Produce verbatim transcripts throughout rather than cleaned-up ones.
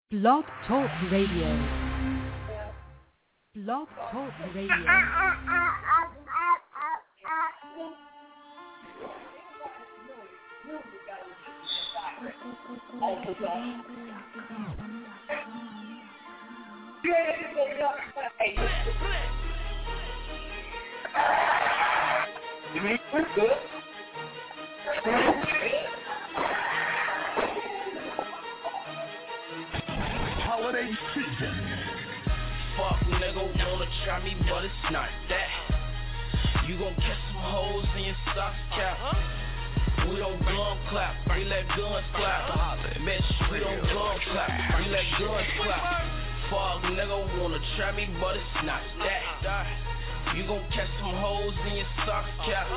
Blog Talk Radio. Blog Talk Radio. You mean we're good? Holiday season. Fuck nigga wanna try me, but it's not that. You gon' catch some hoes in your socks cap. We don't gun clap, we let guns clap. Bitch, we don't gun clap, we let guns clap. Fuck nigga wanna try me, but it's not that. You gon' catch some hoes in your socks cap.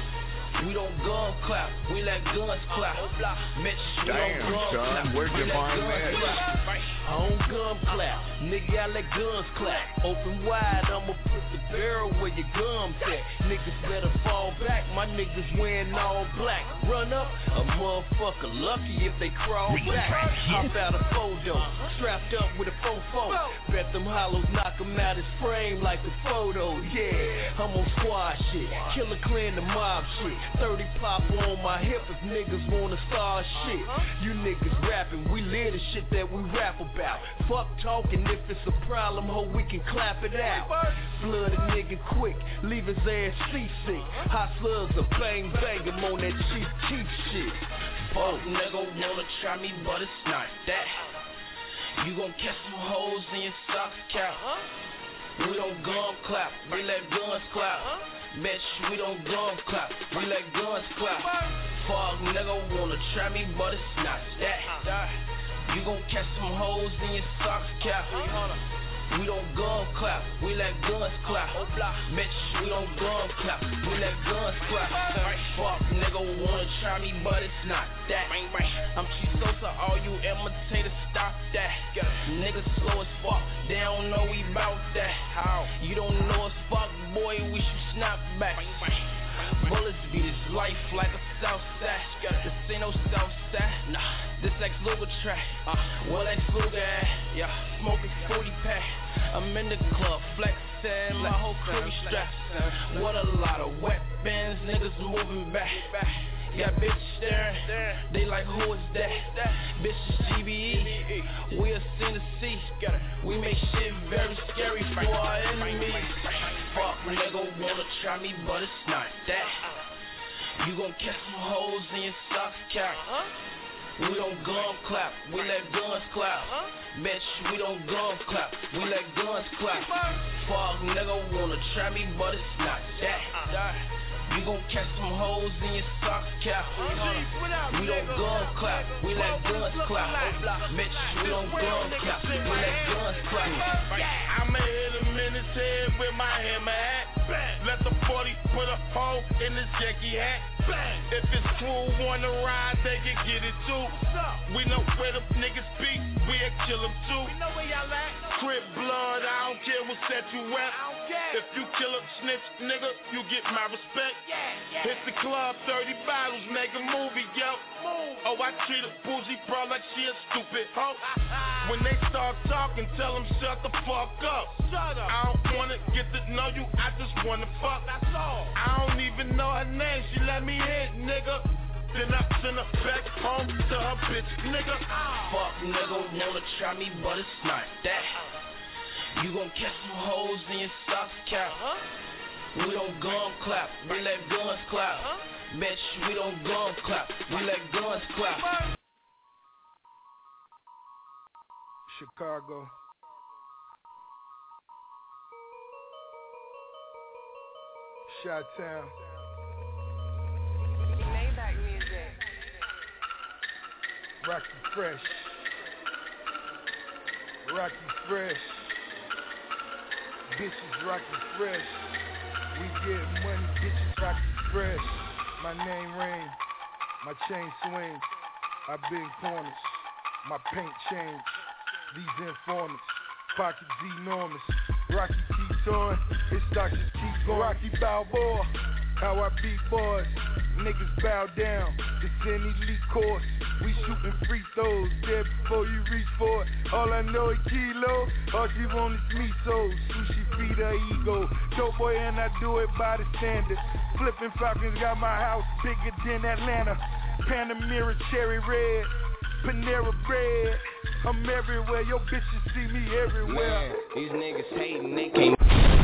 We don't gun clap, we let guns clap. Bitch, we Damn, don't gun son, clap, where'd we you let find guns that? clap. I don't gun clap, nigga, I let guns clap. Open wide, I'ma put the barrel where your gums at. Niggas better fall back, my niggas wearing all black. Run up, a motherfucker lucky if they crawl back. Hop out a photo, strapped up with a fofo. Bet them hollows knock him out his frame like a photo. Yeah, I'm on squad shit, killer clan the mob shit. thirty pop on my hip if niggas wanna start shit. You niggas rapping, we live the shit that we rap about. Fuck talking, if it's a problem, ho, we can clap it out. Blood a nigga quick, leave his ass seasick. Hot slugs a bang bang, I'm on that cheap cheap shit. Fuck nigga wanna try me, but it's not that. You gon' catch some hoes in your socks cap. We don't gun clap, we let guns clap. Bitch, we don't gun clap, we let guns clap. Fuck nigga wanna try me, but it's not that. You gon' catch some hoes in your socks cap. We don't gun clap, we let guns clap. Bitch, we don't gun clap, we let guns clap. Fuck nigga wanna try me, but it's not that. I'm Chief Sosa, all you imitators, stop that. Niggas slow as fuck, they don't know we bout that. How? You don't know us, fuck boy, we should snap back. Bullets beat his life like a south side. This ain't no south side. Nah, this ex-Luger track. Uh, well, ex-Luger, yeah, smoking forty pack. I'm in the club, flexing, my whole crew strapped. What a lot of weapons, niggas moving back. Got bitches staring, they like who is that? Bitches G B E, we a sin to see. We make shit very scary for our enemies. Fuck nigga wanna try me, but it's not that. You gon' catch some hoes in your socks cap. We don't gun clap, we let guns clap. Bitch, we don't gun clap, we let guns clap. Fuck nigga wanna try me, but it's not that. You gon' catch some hoes in your socks cap. We don't gun clap, we let guns clap. Bitch, we don't gun clap, we let guns clap. I'ma hit him in his head with my hammer hat. Let the forty put a hole in his Jackie hat. If his crew wanna ride, they can get it too. We know where the niggas be, we'll kill them too. Crip blood, I don't care what set you at. If you kill a snitch, nigga, you get my respect. Hit the club, thirty bottles, make a movie, yo. Oh, I treat a bougie bro like she a stupid hoe. When they start talking, tell them shut the fuck up. I don't wanna get to know you, I just wanna fuck. I don't even know her name, she let me hit, nigga. Then I send her back home to her bitch, nigga. Fuck nigga wanna try me, but it's not that. You gon' catch some hoes in your socks cap. We don't gun clap, we let guns clap. Bitch, we don't gun clap, we let guns clap. Chicago. Chi-Town. Maybach music. Rocky Fresh. Rocky Fresh. Bitches Rocky Fresh. We get money, bitches Rocky Fresh. My name ring, my chain swing. I been corners, my paint change. These informants, pockets enormous. Rocky keep touring, his stock just keep going. Rocky Balboa, How I beat boys, niggas bow down. It's an elite course. We shooting free throws, there before you reach for it. All I know is kilo, all she want is miso. Sushi feed her ego. Dope boy and I do it by the standard. Flipping Falcons got my house bigger than Atlanta. Panamera cherry red, Panera bread. I'm everywhere, your bitches see me everywhere. Man, these niggas hating, they can't.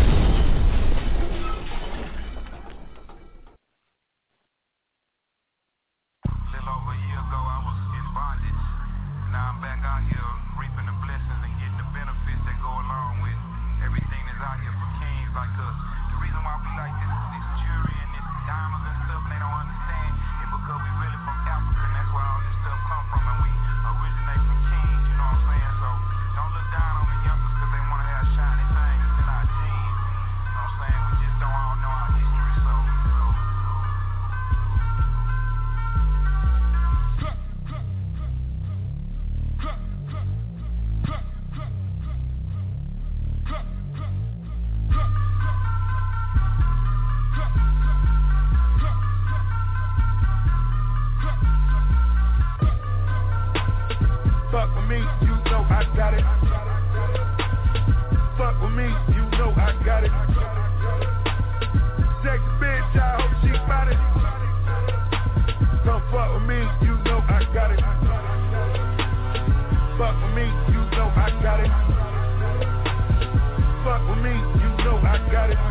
Now I'm back out here reaping the blessings and getting the benefits that go along with everything that's out here for kings like us. The reason why we like this, this jewelry and this diamonds and stuff and they don't understand is because we really from Africa and that's where all this stuff come from and we originate from kings, you know what I'm saying? So don't look down on the youngsters because they want to have shiny things in our genes. You know what I'm saying? We just don't all know our history, so... Fuck with me, you know I got it. Fuck with me, you know I got it. Sexy bitch, I hope she got it. Come fuck with me, you know I got it. Fuck with me, you know I got it. Fuck with me, you know I got it.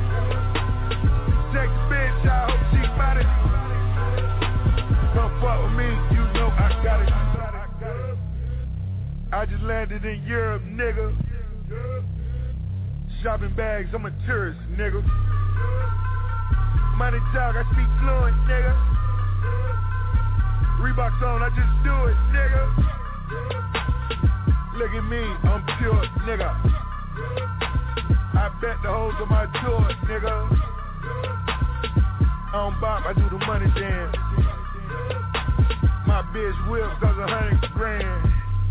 Sexy bitch, I hope she got it. Come fuck with me, you know I got it. I just landed in Europe, nigga. Shopping bags, I'm a tourist, nigga. Money talk, I speak fluent, nigga. Reeboks on, I just do it, nigga. Look at me, I'm pure, nigga. I bet the hoes on my tour, nigga. I don't bop, I do the money dance. My bitch whip cause a hundred grand.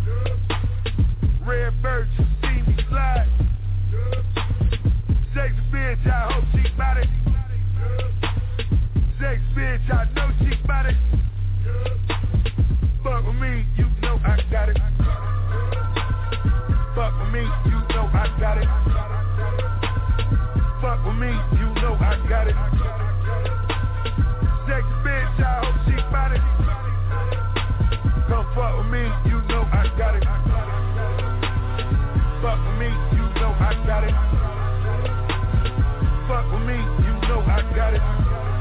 Red bird, you see me slide. Sexy bitch, I hope she bout it. Sexy bitch, I know she bout it. Fuck with me, you know I got it. Fuck with me, you know I got it. Fuck with me, you know I got it. Sexy bitch, I hope she bout it. Come fuck with me, you know I got it. Fuck with me, you know I got it. Fuck with me, you know I got it.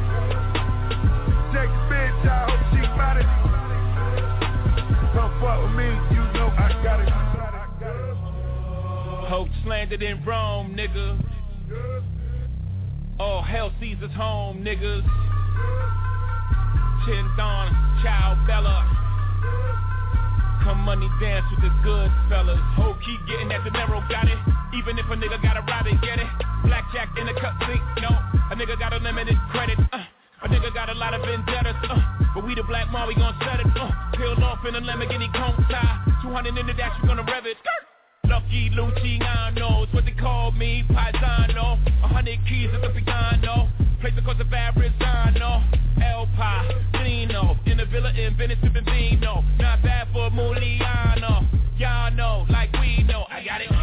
Sexy bitch, I hope she got it. Come fuck with me, you know I got it. Hope slandered in Rome, nigga. All hell Caesar's home, niggas. Chin Don, Ciao Bella. Come money dance with the good fellas. Ho, keep getting that dinero, got it. Even if a nigga gotta rob it, get it. Blackjack in the cup sink, no. A nigga got a limited credit, uh. A nigga got a lot of vendettas, uh. But we the black mom, we gon' set it, uh. Peeled off in a Lamborghini cone tie. two hundred in the dash, we gonna rev it. Lucky Luciano, it's what they call me, Paisano. A hundred keys at the piano. Place the coast of Arizona. El Padrino. In the villa in Venice, sipping vino. Not bad for Muliano. Y'all know, like we know. I got it.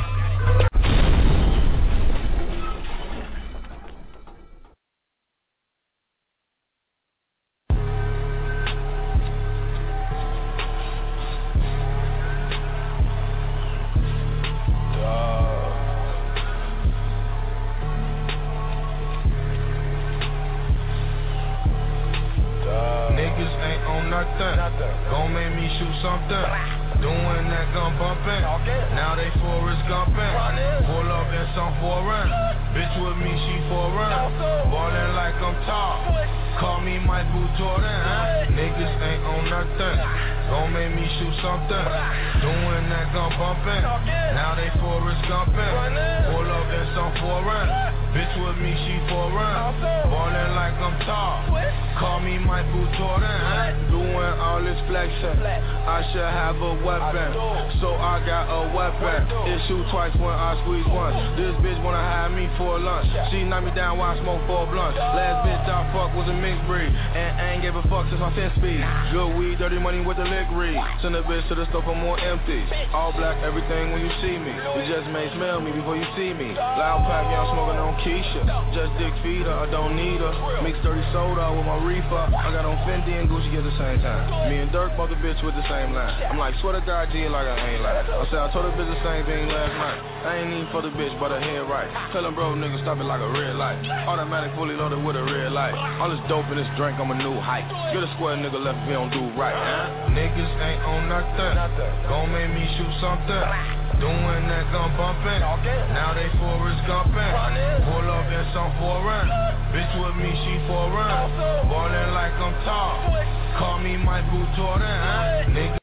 Gon' make me shoot something. Doing that gun bumping. Now they forest gumping. Pull up in some foreign. Bitch with me, she foreign. Ballin' like I'm top. Call me Michael Jordan. Huh? Niggas ain't on nothing. Gon' make me shoot something. Doing that gun bumping. Now they forest gumping. Pull up in some foreign. Bitch with me, she foreign. Ballin' like I'm top. Call me Michael Jordan, doing all this flexing. I should have a weapon, so I got a weapon. It shoot twice when I squeeze one. This bitch wanna have me for lunch. She knocked me down while I smoke four blunts. Last bitch I fuck was a mixed breed, and I ain't gave a fuck since my ten speed. Good weed, dirty money with the lick read. Send a bitch to the store for more empties. All black, everything when you see me. You just may smell me before you see me. Loud pack, y'all smoking on Keisha. Just dick feeder, I don't need her. Mix dirty soda with my reefer. I got on Fendi and Gucci at the same time. Me and Dirk bought the bitch with the same line. I'm like, swear to God, G, like I ain't lying. I said I told the bitch the same thing last night. I ain't even for the bitch, but her head right. Tell him, bro, nigga, stop it like a red light. Automatic, fully loaded with a red light. All this dope in this drink, I'm a new hype. Get a square nigga left if he don't do right. Huh? Niggas ain't on nothing. Gon' make me shoot something. Doing that gun bumping. Now they Forrest Gumping. Pull up in some foreign. Bitch with me, she foreign. Ballin' like I'm tall. Call me Michael Jordan. Huh? Nigga.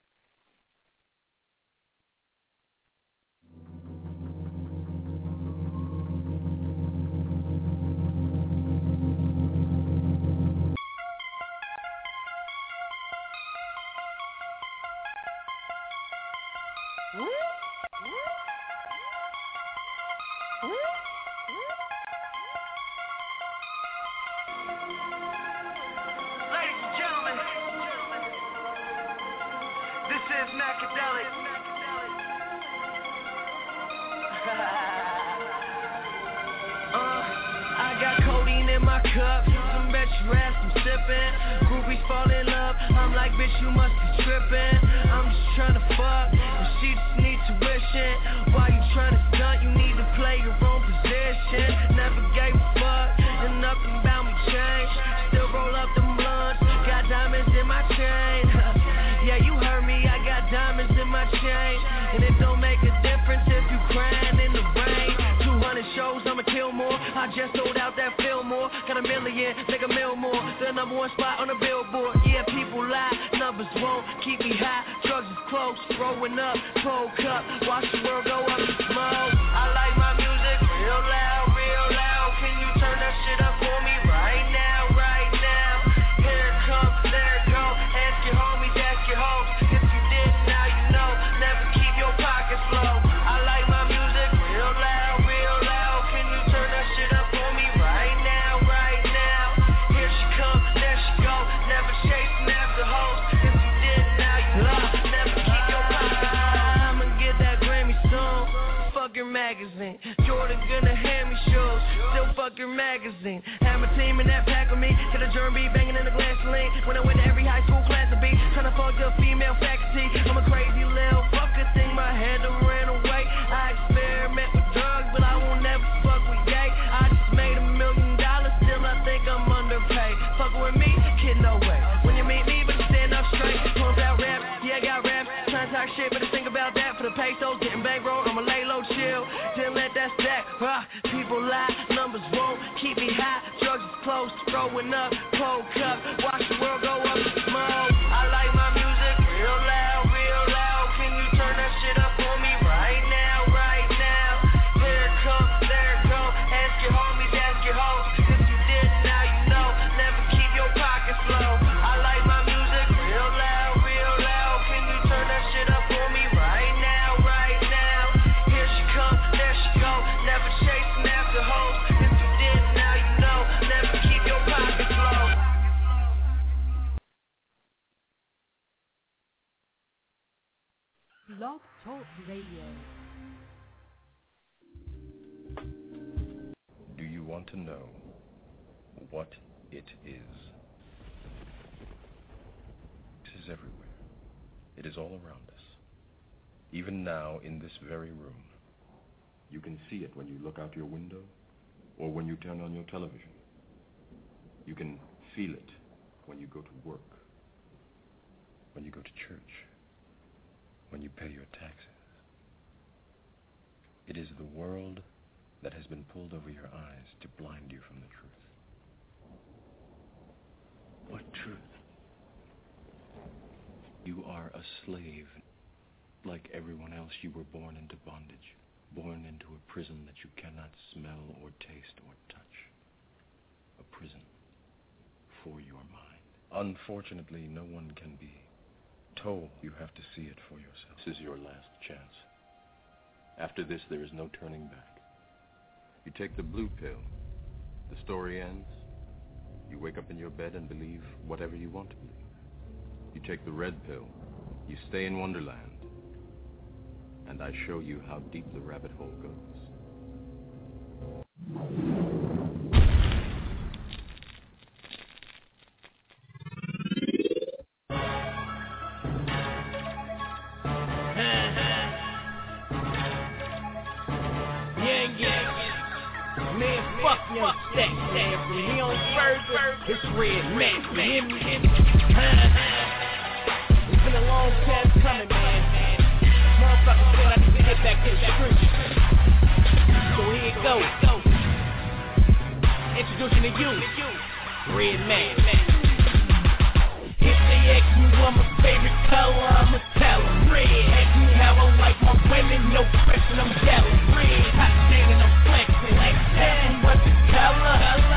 Blog Talk Radio. Do you want to know what it is? It is everywhere. It is all around us. Even now, in this very room. You can see it when you look out your window or when you turn on your television. You can feel it when you go to work, when you go to church, when you pay your taxes. It is the world that has been pulled over your eyes to blind you from the truth. What truth? You are a slave. Like everyone else, you were born into bondage, born into a prison that you cannot smell or taste or touch. A prison for your mind. Unfortunately, no one can be told. You have to see it for yourself. This is your last chance. After this, there is no turning back. You take the blue pill. The story ends. You wake up in your bed and believe whatever you want to believe. You take the red pill. You stay in Wonderland. And I show you how deep the rabbit hole goes. Young Stack, he on further, it's Red Man, man, man. It's been a long time coming, man. Motherfucker said I need to get back to the street. So here it goes. Introducing to you, Red Man. If they ask me what my favorite color, I'ma tell them red. Ask me how I like my women, no question, I'm yelling red. Hot standing, I'm flexing. Ask me what the color,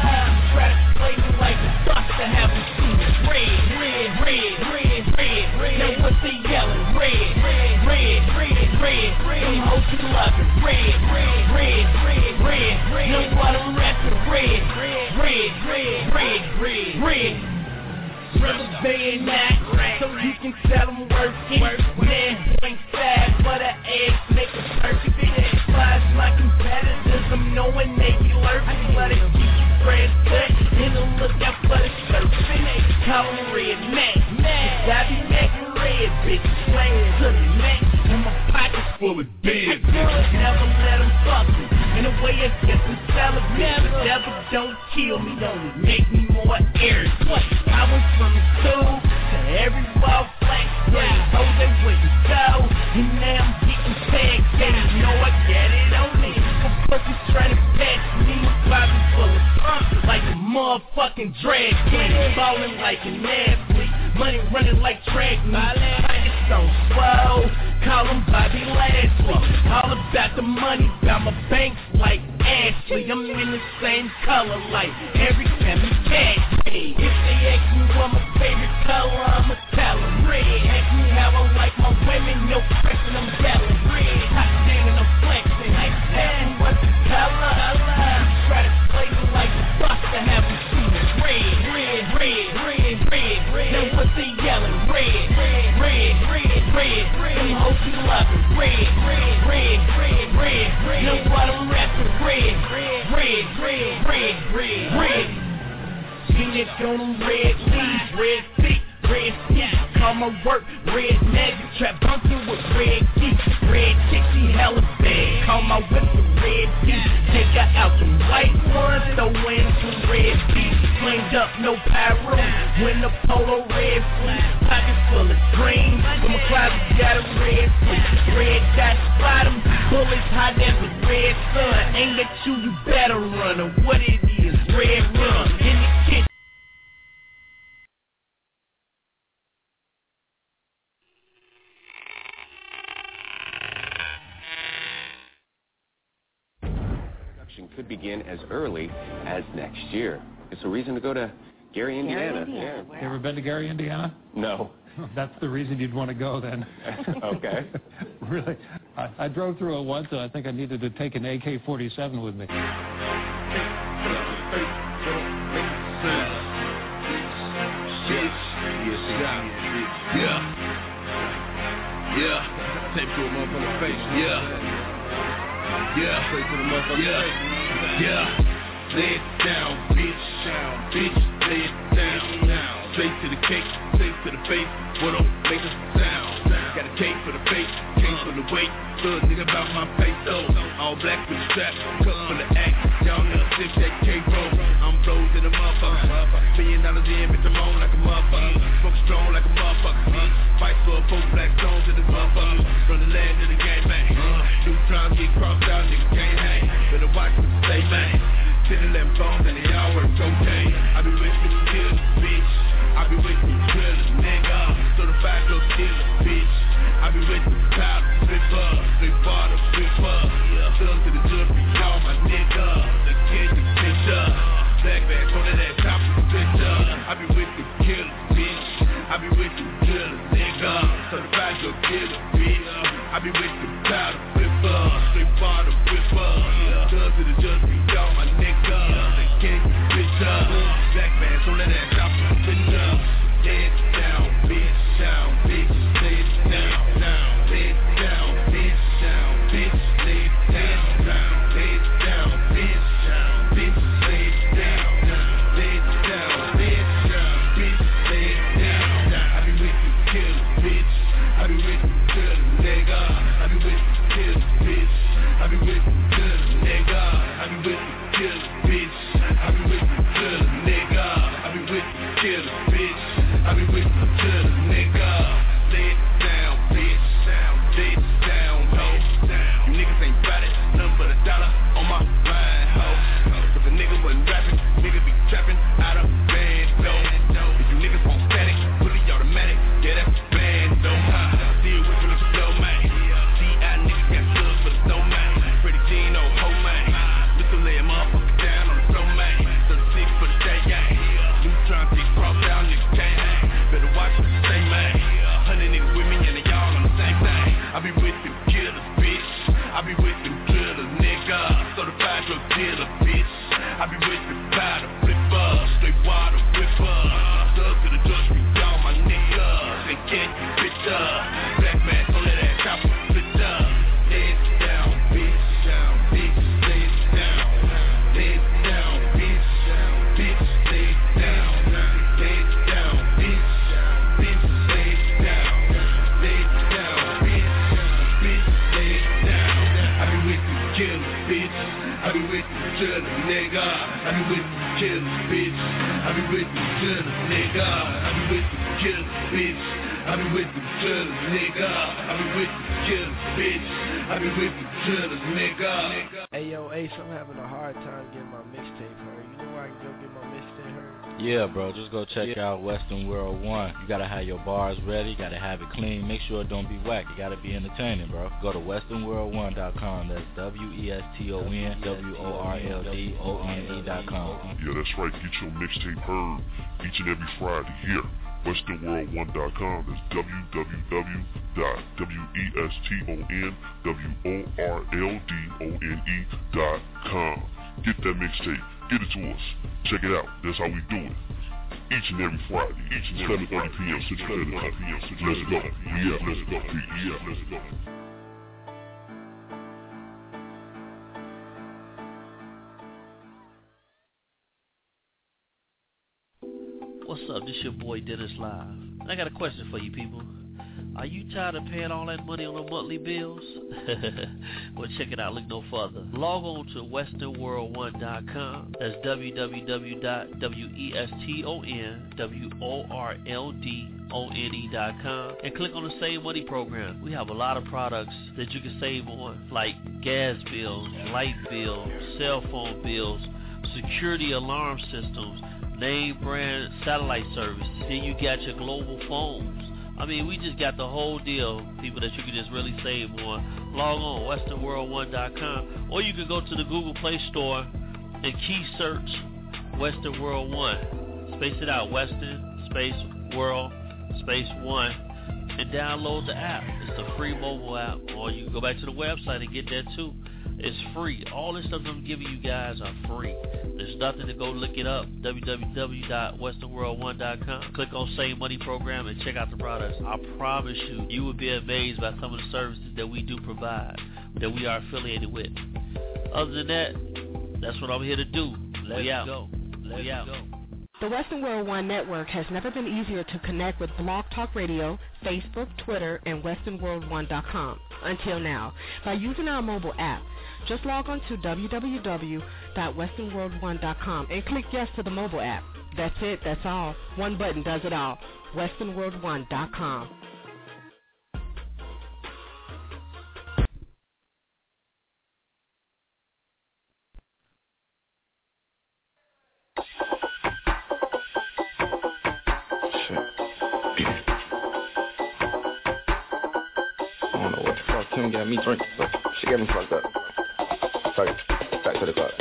try to play me like a buster, have me see it. Red, red, red, red, red, red. Now what they yelling? Red, red, red, red, red, red. Them hoes you loving. Red, red, red, red, red, red. Know what I'm rapping? Red, red, red, red, red, red, red. Brothers being that, so you can tell them working. Man, point five for the eggs, make it perfect. It flies my competitors, I'm knowing they be lurking. But it keep you fresh cut, in the lookout for the surfing. They call them Red Man, cause I be making red bitches swing to the neck. And my pockets full of big bitches, never let them fuck me. In a way it's just some celebration. The devil don't kill me, only make me more arrogant. I went from the school to every wall flat screen. Oh, they wouldn't go, and now I'm getting tagged. Yeah, you know I got it on me. My pussy's trying to patch me. My closet full of pumps like a motherfucking drag queen. Ballin' like an athlete, money running like track meet. Pockets on swole, call him Bobby Lashley. All about the money, about my banks like Ashley. I'm in the same color like every time you catch me. If they ask me what my favorite color, I'ma tell them red. Ask me how I like my women, no question, I'm yelling red. Hot standing, I'm flexing. Ask me what the color, try to play me like a buster, have me see it. Red, red, red, red, red, red. Now what they yelling? Red, red, red, red, red, red. Them hoes you loving. Red, red, red, red, red, red. Know what I'm rapping? Red, red, red, red, red, red, red. Seen it on them red leaves, red feet, red feet. Call my work red magic, trap bunking with red teeth. Red chick, she hella bad. Call my whip with red teeth. Take her out some white ones, throw in some red teeth. Flamed up, no pyro. When the polo red fleece, pockets full of green. When my closet got a red fleece, red dots bottom, bullets hot as a red sun. Ain't at you, you better run. Or what it is, red run in the kitchen. Could begin as early as next year. It's a reason to go to Gary, Indiana. Gary, Indiana. Yeah. You ever been to Gary, Indiana? No. That's the reason you'd want to go then. Okay. Really. I, I drove through it once, and I think I needed to take an A K forty-seven with me. Yeah. Yeah. Tape to a motherfucker's face. Yeah. Yeah, straight to the motherfucker. Yeah, yeah. Lay it down, bitch. Bitch, lay it down. Straight to the cake, straight to the face. What don't make a sound? Got a cake for the face, cake for the weight. Thug nigga about my peso. All black with the strap, cut for the act. Y'all never sip that cake roll. I'm flows in the motherfucker. Billion dollars in, bitch, I'm on like a motherfucker. Smoke strong like a motherfucker. Fight for four black stones in this motherfucker. From the land to the game, bang. New times get crossed out, nigga can't hang. Better watch what you say, man. Ten eleven phones and they all work cocaine. I be with you killers, bitch. I be with you drillers, nigga. Certified go killer, bitch. I be with you powder, flipper, flip water, flipper. Thugs to the jury, y'all my nigga. The kid, the picture. Back back, on that top of the picture. I be I be with the powder flipper, straight bottom flipper. Thugs to the just be y'all my nigga. They can't bitch up. Black man, so let that chop bitch up. Head down, bitch down, bitch, lay it down, down. Lay it down, bitch down, bitch, lay it down, down. Lay it down, bitch down, bitch, lay it down, down. Lay it down, bitch down, bitch, lay it down, down. I be with you, kill bitch. I be with you, kill nigga. I be with you, kill bitch. I be with you, kill nigga. I be with you, kill bitch. I be with you, kill nigga. I be with you, kill bitch. I be with you, kill nigga. Lay it down, bitch. Lay it down, ho. You niggas ain't got it, nothing but a dollar on my mind, ho. If a nigga wasn't rapping, niggas be trapping out of bando. If you niggas want static, fully automatic, yeah, that's bando. Still whipping up slow, man. See, I niggas got slugs for the snow, man. Pretty Gino, ho, man. Mister lay a motherfucker down on the floor, man. thirty-six for the day, gang. New trying to get crossed down, niggas can't hang. Better watch what you say, man. Hundred niggas with me and they all on the same thing. I be with them killers, bitch. I be with them killers, nigga. Certified drug dealer, bitch. I be with them powder flipper, straight water whipper. Thugs to the judge, be y'all my niggas. They can't bitch up. Black man, so let that chopper split up. Lay it down, bitch, down, bitch, lay it down. Lay it down, bitch, bitch, lay it down. Lay it down, bitch, bitch, lay it down. Lay it down, bitch, bitch, lay it down. I be with you, kill bitch. I be with you, kill nigga. I be with you, kill bitch. I be with you, kill nigga. I be with you, kill bitch. I be with you, kill nigga. I be with you, kill bitch. I be with you, kill nigga. Hey yo, Ace, I'm having a hard time getting my mixtape heard. You know where I can go get my mixtape heard? Yeah, bro, just go check yeah. out Western World One. You gotta have your bars ready, you gotta have it clean. Make sure it don't be whack. You gotta be entertaining, bro. Go to western world one dot com. That's W E S T O N W O R L D O N E dot com. Yeah, that's right. Get your mixtape heard each and every Friday here. western world one dot com. That's w w w dot w e s t o n w o r l d o n e dot com. Get that mixtape. Get it to us. Check it out. That's how we do it. Each and every Friday. Each and every seven thirty p.m. Central Standard Time. Let's go. Yeah, let's go. Yeah, let's go. What's up? This your boy Dennis Live. I got a question for you people. Are you tired of paying all that money on the monthly bills? Well, check it out. Look no further. Log on to western world one dot com. That's w w w dot western world dot com and click on the Save Money program. We have a lot of products that you can save on, like gas bills, light bills, cell phone bills, security alarm systems, name brand satellite service. Then you got your global phones. I mean, we just got the whole deal, people, that you can just really save on. Log on, western world one dot com, or you can go to the Google Play Store and key search Western World One. Space it out, Western, space, World, space, One, and download the app. It's a free mobile app, or you can go back to the website and get that too. It's free. All this stuff I'm giving you guys are free. There's nothing to go look it up. w w w dot western world one dot com. Click on Save Money Program and check out the products. I promise you, you will be amazed by some of the services that we do provide, that we are affiliated with. Other than that, that's what I'm here to do. Let's we out. go. Let's we out. go. The Western World One Network has never been easier to connect with Blog Talk Radio, Facebook, Twitter, and western world one dot com until now by using our mobile app. Just log on to w w w dot western world one dot com and click yes to the mobile app. That's it. That's all. One button does it all. western world one dot com. I don't know what the fuck Tim got me drinking, but she got me fucked up. Fuck it. Back to the club.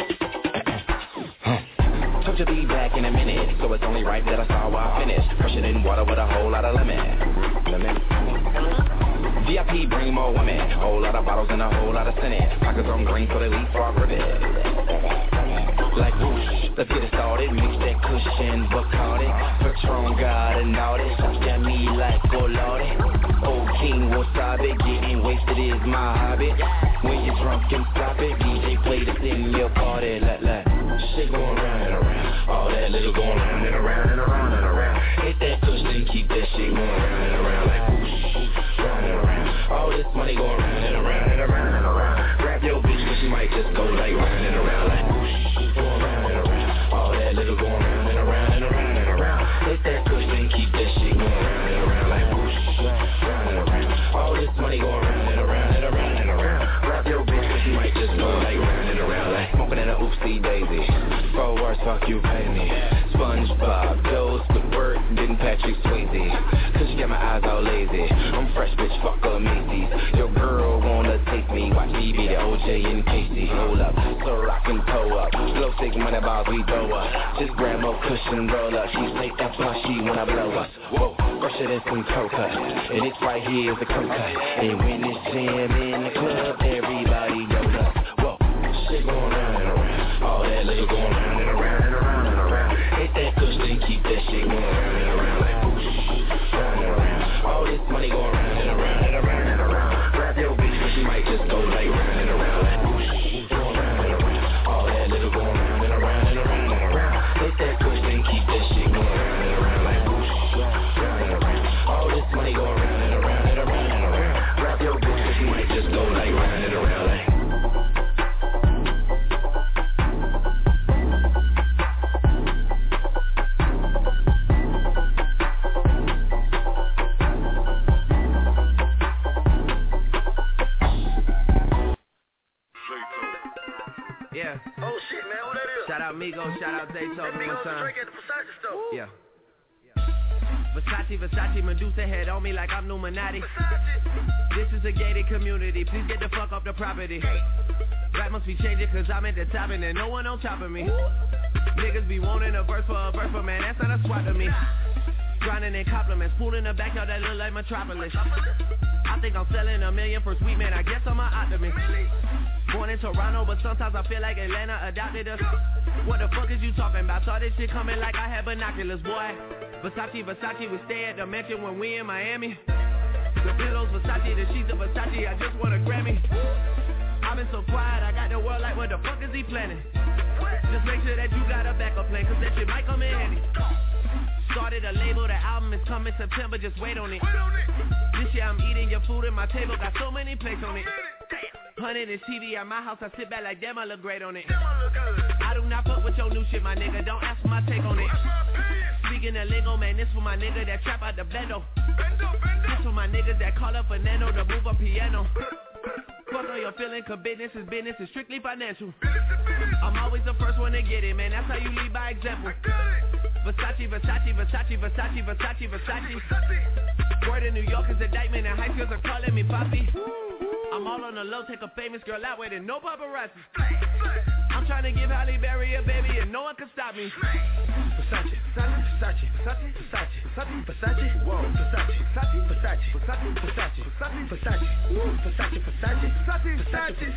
Told you be back in a minute, so it's only right that I saw while I finished. Fresher than water with a whole lot of lemon. Lemon. V I P bring more women. Whole lot of bottles and a whole lot of sinning. Pockets on green so they leapfrog ribbon. Like whoosh, let's get it started. Mix that cushion, Bacardi, Patron, God and all that. Shots at me like Golari. Old King Wasabi, getting wasted is my hobby. When you're drunk and sloppy, D J play this in your party. Like, like, shit going round and around. All that little going round and around and around and around. Hit that cushion, keep that shit going round and around. Like whoosh, round and around. All this money going round and around and around and around. Grab your bitch, but she might just go like round and around. Like whoosh, going round and around. All that little going round and around and around and around. Hit that cushion, keep that shit going round and around. Like whoosh, round and around. All this money going round and around and around and around. Grab your bitch, but she might just go like round and around. Like smoking in a oopsie daisy. For worse, fuck you, pay me. SpongeBob, Joe, Squidward, didn't Patrick Swayze. Cause you got my eyes all lazy. I'm fresh, bitch, fuck a Macy's. Your girl wanna taste me. Watch me be the O J and Casey. Hold up, so rock and toe up. Slow stick money balls we throw up. Just grab more cushion, roll up. She say that's why she wanna blow us. Whoa, fresher than some coca. And it's right here is the coca. And when it's jam in the club, everybody goes up. Whoa, shit going round and around. All that little going round and around and around and around. Hit that cushion, keep that shit going round and around. Like whoosh, round and around. All this money going round and around and around and around. Grab your bitch, but she might just go like round and around. Like whoosh, going round and around. All that little going round and around and around and around. Hit that cushion, keep that shit going round and around. Like whoosh, round and around. All this money going round and around and around and around. Grab your bitch, but she might just go like round and around. Like shout out Migos, shout out Zaytoven, my son. Yeah. Versace, Versace, Medusa head on me like I'm Numinati. This is a gated community, please get the fuck off the property. Rap must be changing cause I'm at the top and there's no one on top of me. Niggas be wanting a verse for a verse, but man, that's not a swap to me. Grinding in compliments, pool in the backyard that look like Metropolis. I think I'm selling a million for sweet man, I guess I'm an optimist. Born in Toronto, but sometimes I feel like Atlanta adopted us. What the fuck is you talking about? Saw this shit coming like I had binoculars, boy. Versace, Versace, we stay at the mansion when we in Miami. The pillows, Versace, the sheets of Versace, I just want a Grammy. I've been so quiet, I got the world like, what the fuck is he planning? Just make sure that you got a backup plan, cause that shit might come in handy. Started a label, the album is coming September, just wait on it. This year I'm eating your food at my table, got so many plates on it. Hundred is T V at my house, I sit back like damn, I look great on it. I do not fuck with your new shit, my nigga, don't ask for my take on it. Speaking of lingo, man, this for my nigga that trap out the bendo. This for my niggas that call up Fernando to move a piano. Fuck all your feeling, cause business is business, it's strictly financial. I'm always the first one to get it, man, that's how you lead by example. Versace, Versace, Versace, Versace, Versace, Versace. Word in New York is indictment and high schools are calling me Poppy. I'm all on the low, take a famous girl out with it, no paparazzi. I'm trying to give Halle Berry a baby and no one can stop me. Versace, Versace, Versace, Versace, Versace, Versace, whoa, Versace, Versace, Versace, Versace, Versace, Versace, Versace, Versace, Versace, Versace, Versace,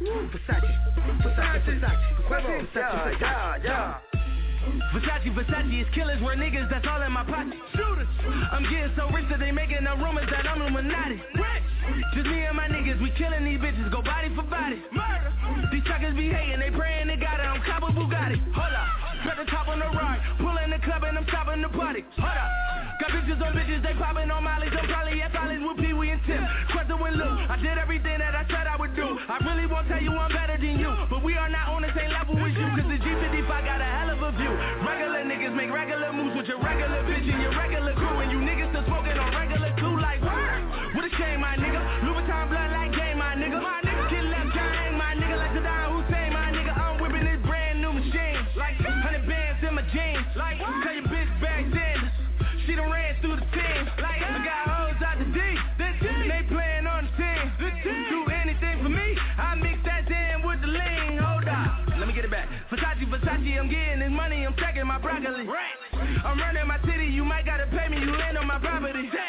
Versace, Versace, Versace, Versace, yeah, yeah. Versace, Versace is killers, we're niggas, that's all in my pocket. Shooters, I'm getting so rich that they making up rumors that I'm Illuminati. Just me and my niggas, we killing these bitches, go body for body. Murder, these suckers be hating, they praying they got it, I'm cop a Bugatti. Hold up, got the top on the ride, pulling the club and I'm stopping the party. Hold up, got bitches on bitches, they popping on mollies, I'm probably at Follies with Pee Wee and Tim. Quentin and Lou, I did everything that I said I would do. I really won't tell you I'm better than you, but we are not on the same level as you, cause the G fifty-five got a hell of a view. Regular niggas make regular moves with your regular bitch and your regular crew, and you niggas still smoking on regular too, like what? What a shame, my nigga. Louboutin blood like game, my nigga. My nigga get left gang, my nigga, like Saddam Hussein, my nigga. I'm whipping this brand new machine, like hundred bands in my jeans, like cut your bitch back then. She done ran through the team, like I got hoes out the D. They playing on the team. Do anything for me, I mix that in with the lean. Hold up, let me get it back. Versace, Versace, I'm getting this money, I'm stacking my broccoli. I'm running my city, you might gotta pay me, you land on my property.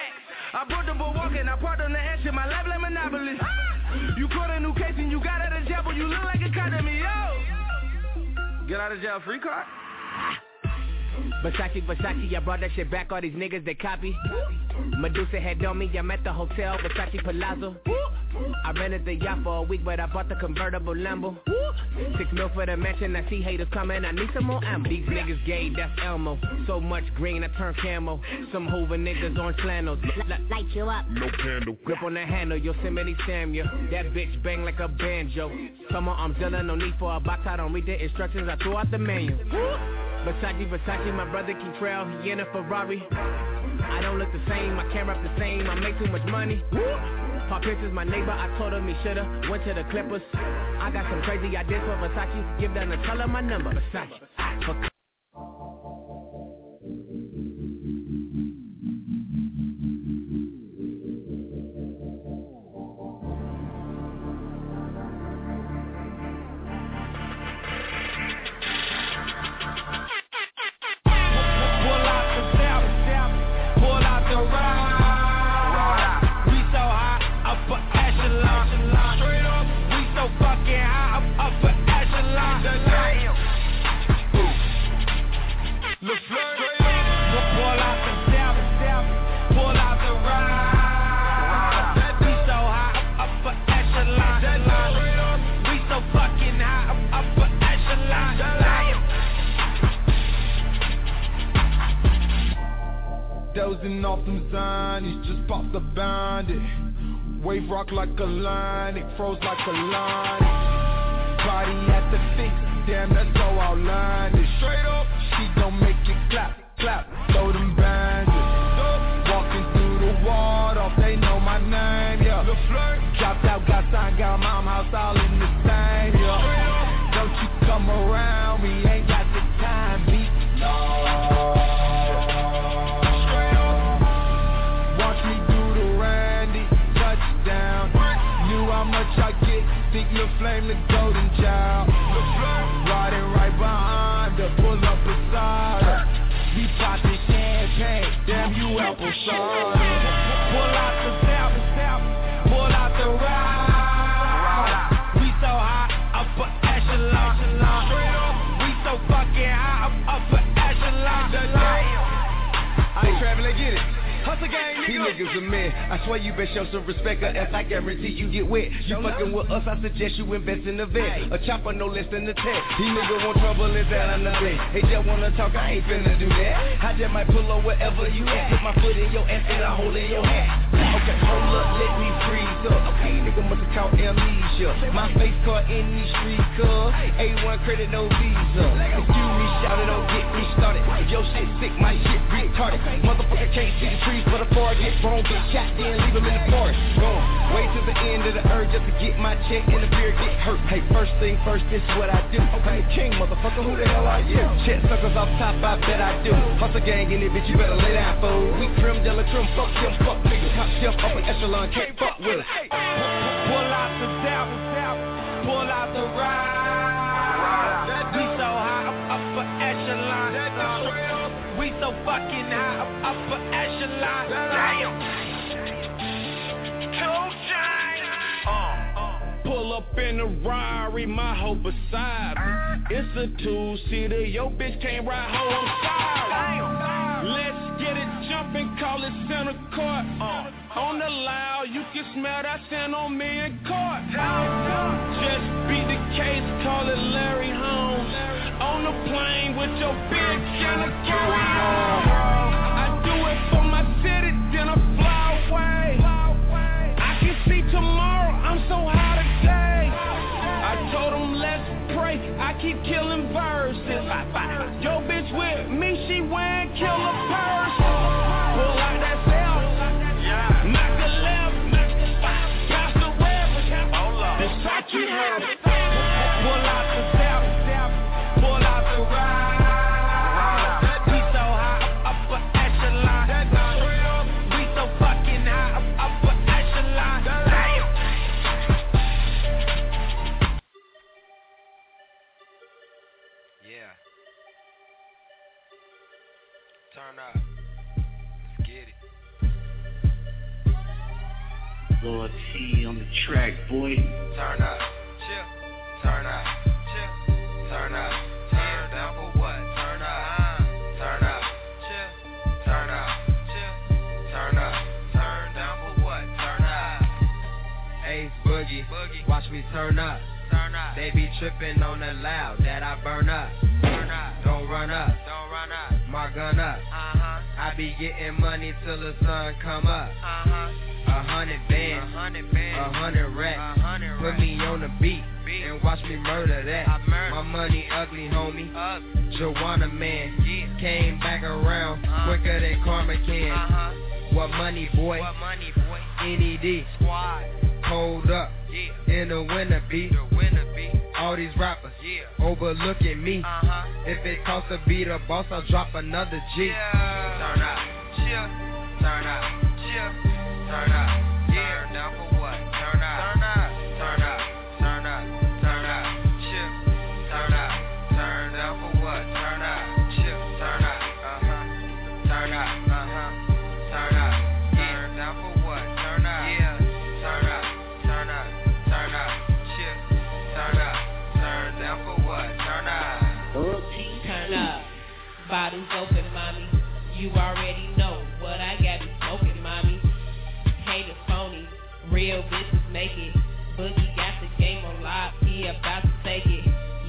I brought the boy walking, I parked on the action, my life like Monopoly. You caught a new case and you got out of jail, but you look like a cop to me, yo. Get out of jail free card? Versace, Versace, I brought that shit back, all these niggas they copy. Medusa had on me, I'm at the hotel, Versace Palazzo. I rented the yacht for a week, but I bought the convertible Lambo. Six mil for the mansion, I see haters coming, I need some more ammo. These niggas gay, that's Elmo. So much green, I turn camo. Some Hoover niggas on flannels. Light you up. No candle. Grip on the handle, Yosemite Samuel. That bitch bang like a banjo. Come on, I'm Zilla, no need for a box, I don't read the instructions, I throw out the manual. Versace, Versace, my brother Kentrell, he in a Ferrari. I don't look the same, my camera up the same, I make too much money. Pop pictures, my neighbor, I told him he shoulda went to the Clippers. I got some crazy ideas for Versace, give them the color my number. Versace, for Dozing off them Zonies, just popped the bandit. Wave rock like a line, it froze like a line. Body at the feet, damn that's so outlined it. Straight up, she don't make it clap, clap, throw them bandits. Walking through the wall off, they know my name, yeah. Dropped out, got signed, got mom house all in the same, yeah. Don't you come around, we ain't got the time, beat, no. How much I get, think Lil Flame the golden child. Riding right behind her, pull up beside her. We poppin' champagne, damn you apple cider. Pull out the south, pull out the ride. We so high, upper echelon. We so fucking high, upper echelon. I ain't traveling, get it. Hustle gang, nigga. These niggas a man. I swear you best show some respect, or else I guarantee you get wet. You fucking with us, I suggest you invest in the vet. A chopper no less than a ten. These niggas want trouble, is that on the bed? They just wanna talk, I ain't finna do that. I just might pull up wherever you at. Put my foot in your ass and I hold in your hat. Okay, hold up, let me freeze up. Okay, nigga must have caught amnesia. My face caught in these streets, cuz A one credit, no visa. Excuse me, shout it, don't get me started. If your shit sick, my shit retarded. Motherfucker can't see the trees, but before I get wrong, get shot, then leave him in the forest. Gone, way to the end of the earth just to get my check and the beer get hurt. Hey, first thing first, this is what I do. Okay, king, motherfucker, who the hell are you? Check suckers off top, I bet I do. Hustle gang in it, bitch, you better lay down, fool. We trim, della trim, fuck them, fuck niggas. Top shelf, up an echelon, can't fuck with us. Pull out the south, pull out the ride. We so high, up upper echelon. We so fucking high, up upper echelon. Damn. Two giants. Uh, pull up in a Rari, my hoe beside me. It's a two-seater, your bitch can't ride hoe, I'm sorry. Let's get it jumping, call it center court. Uh, on the loud, you can smell that scent on me in court. Just beat the case, call it Larry Holmes. On the plane with your bitch and a carry on. I do it for my city, then I fly away. I can see tomorrow, I'm so high today. I told them let's pray, I keep killing verses. Your bitch with me, she wearing killer purse. Pull out that cell, knock the left, pass the web. This Versace head. Pull out the cell, pull out the ride. We so high, upper echelon. We so fucking high, upper echelon. Damn. Yeah. Turn up. Let's get it. Lord T on the track, boy. Turn up, chill, turn up, chill, turn up, turn down for what? Turn up, turn up, chill, turn up, chill, turn up, turn down for what? Turn up. Ace Boogie, Boogie, watch me turn up, turn up. They be tripping on the loud that I burn up, burn up. Don't run up, don't run up. My gun up, uh-huh. I be getting money till the sun come up, uh-huh. A hundred bands, a hundred racks, put me on the beat and watch me murder that. My money ugly, homie. Joanna man came back around quicker than Karma can. What money, boy? N E D. Hold up in the winter beat. All these rappers overlooking me. If it costs to be the boss, I'll drop another G. Turn up, chill, turn up, chill. Turn up, yeah. Turn down for what? Turn up, turn up, turn up, turn up, turn up, chill. Turn up, turn down for what? Turn up, chill. Turn up, uh-huh. Turn up, uh-huh. Turn up, turn down for what? Turn up, yeah. Turn up, turn up, turn up, chill. Turn up, turn down for what? Turn up. Turn up, bottles open, mommy. You already know what I got to smoking, mommy. Haters phony, real bitches make it. Boogie got the game on lock, he about to take it.